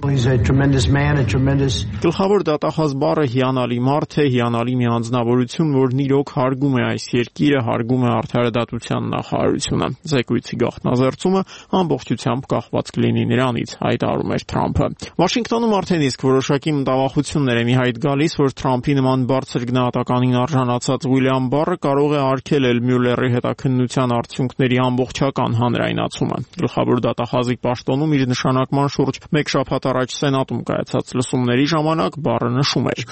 Գլխավոր դատախազ Բարը հիանալի մարդ է, հիանալի մի անձնավորություն, որն իրոք հարգում է այս երկիրը, հարգում է արդարադատության նախարարությունը։ Զեկույցի գաղտնազերծումը ամբողջությամբ կախված կլինի նրանից, հայտարարում էր Թրամփը։ Վաշինգտոնում արդեն իսկ որոշակի մտավախություններ են ի հայտ գալիս, որ Թրամփի նման բարձր գնահատականին արժանացած Ուիլյամ Բարը կարող է արգելել Մյուլլերի հետաքննության արդյունքների ամբողջական հանրայնացումը։ Գլխավոր դատախազի պաշտոնում իր նշանակման շուրջ մեկ շաբաթ առաջ Սենատում կայացած լսումների ժամանակ Բարը նշում էր.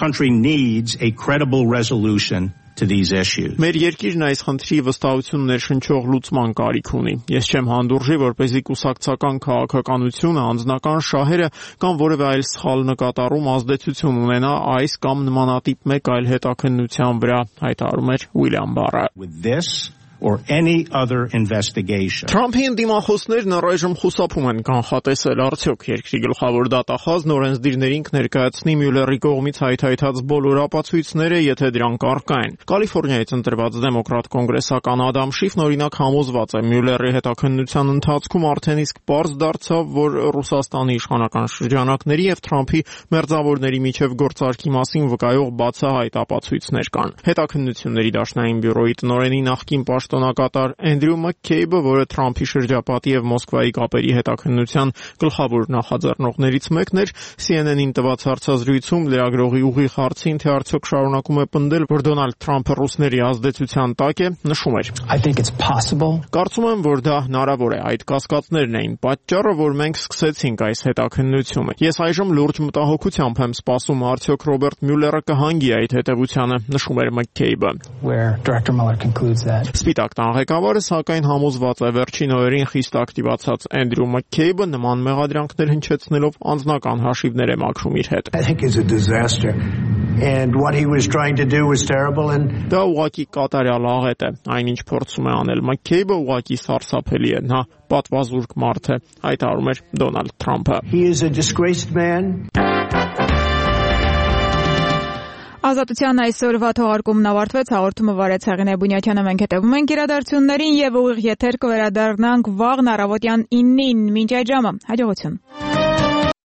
Մեր երկիրն այս խնդրի վստահություն ներշնչող լուծման կարիք ունի։ Ես չեմ հանդուրժի, որպեսզի կուսակցական քաղաքականությունը, անձնական շահերը կամ որևէ այլ սխալ նկատառում ազդեցություն ունենա այս կամ նմանատիպ մեկ այլ հետաքննության վրա, հայտարարում էր Ուիլյամ Բարը։ or any other investigation. Թրամփի ընդդիմախոսներն առայժմ խուսափում են կանխատեսել արդյոք երկրի գլխավոր դատախազն օրենսդիրներին ներկայացնի Մյուլլերի կողմից հայթայթած բոլոր ապացույցները, եթե դրանք առկա են։ Կալիֆոռնիայից ընտրված դեմոկրատ կոնգրեսական Ադամ Շիֆն օրինակ համոզված է Մյուլլերի հետաքննության ընթացքում արդեն իսկ պարզ դարձավ, որ Ռուսաստանի իշխանական շրջանակների եւ Թրամփի մերձավորների միջև գործարքի մասին վկայող բացահայտ ապացույցներ կան։ Հետաքննությունների դաշնային բյուրոյի տնօրենի նախկին պաշտոնակատար Էնդրյու Մաքքեյբը, որը Թրամփի շրջապատի եւ Մոսկվայի կապերի հետաքննության գլխավոր նախաձեռնողներից մեկն էր, C N N-ին տված հարցազրույցում լրագրողի ուղիղ հարցին, թե արդյոք շարունակում է պնդել, որ Դոնալդ Թրամփը ռուսների ազդեցության տակ է, նշում էր. Կարծում եմ, որ դա հնարավոր է։ Այդ կասկածներն էին պատճառը, որ մենք սկսեցինք այս հետաքննությունը։ Ես այժմ լուրջ մտահոգությամբ եմ սպասում, արդյոք Ռոբերտ Մյուլլերը կհանգի այդ հետևությանը, նշում էր Մաքքեյբը։ Սպիտակ տան ղեկավարը սակայն համոզված է, վերջին օրերին խիստ ակտիվացած Էնդրյու Մաքքեյբը նման մեղադրանքներ հնչեցնելով անձնական հաշիվներ է մաքրում իր հետ։ And what he was trying to do was terrible and Դա ուղղակի կատարյալ աղետ է։ Այնինչ փորձում է անել Մաքքեյբը ուղղակի սարսափելի է։ Նա պատվազուրկ մարդ է, հայտարարում էր Դոնալդ Թրամփը։ He is a disgraced man. Ազատության այսօրվա թողարկումն ավարտվեց, հաղորդումը վարեց Հեղինե Բունյակյանը, մենք հետևում ենք իրադարձություններին եւ ուղիղ եթեր կվերադառնանք վաղն առավոտյան իննին, մինչ այդ ժամը, հաջողություն։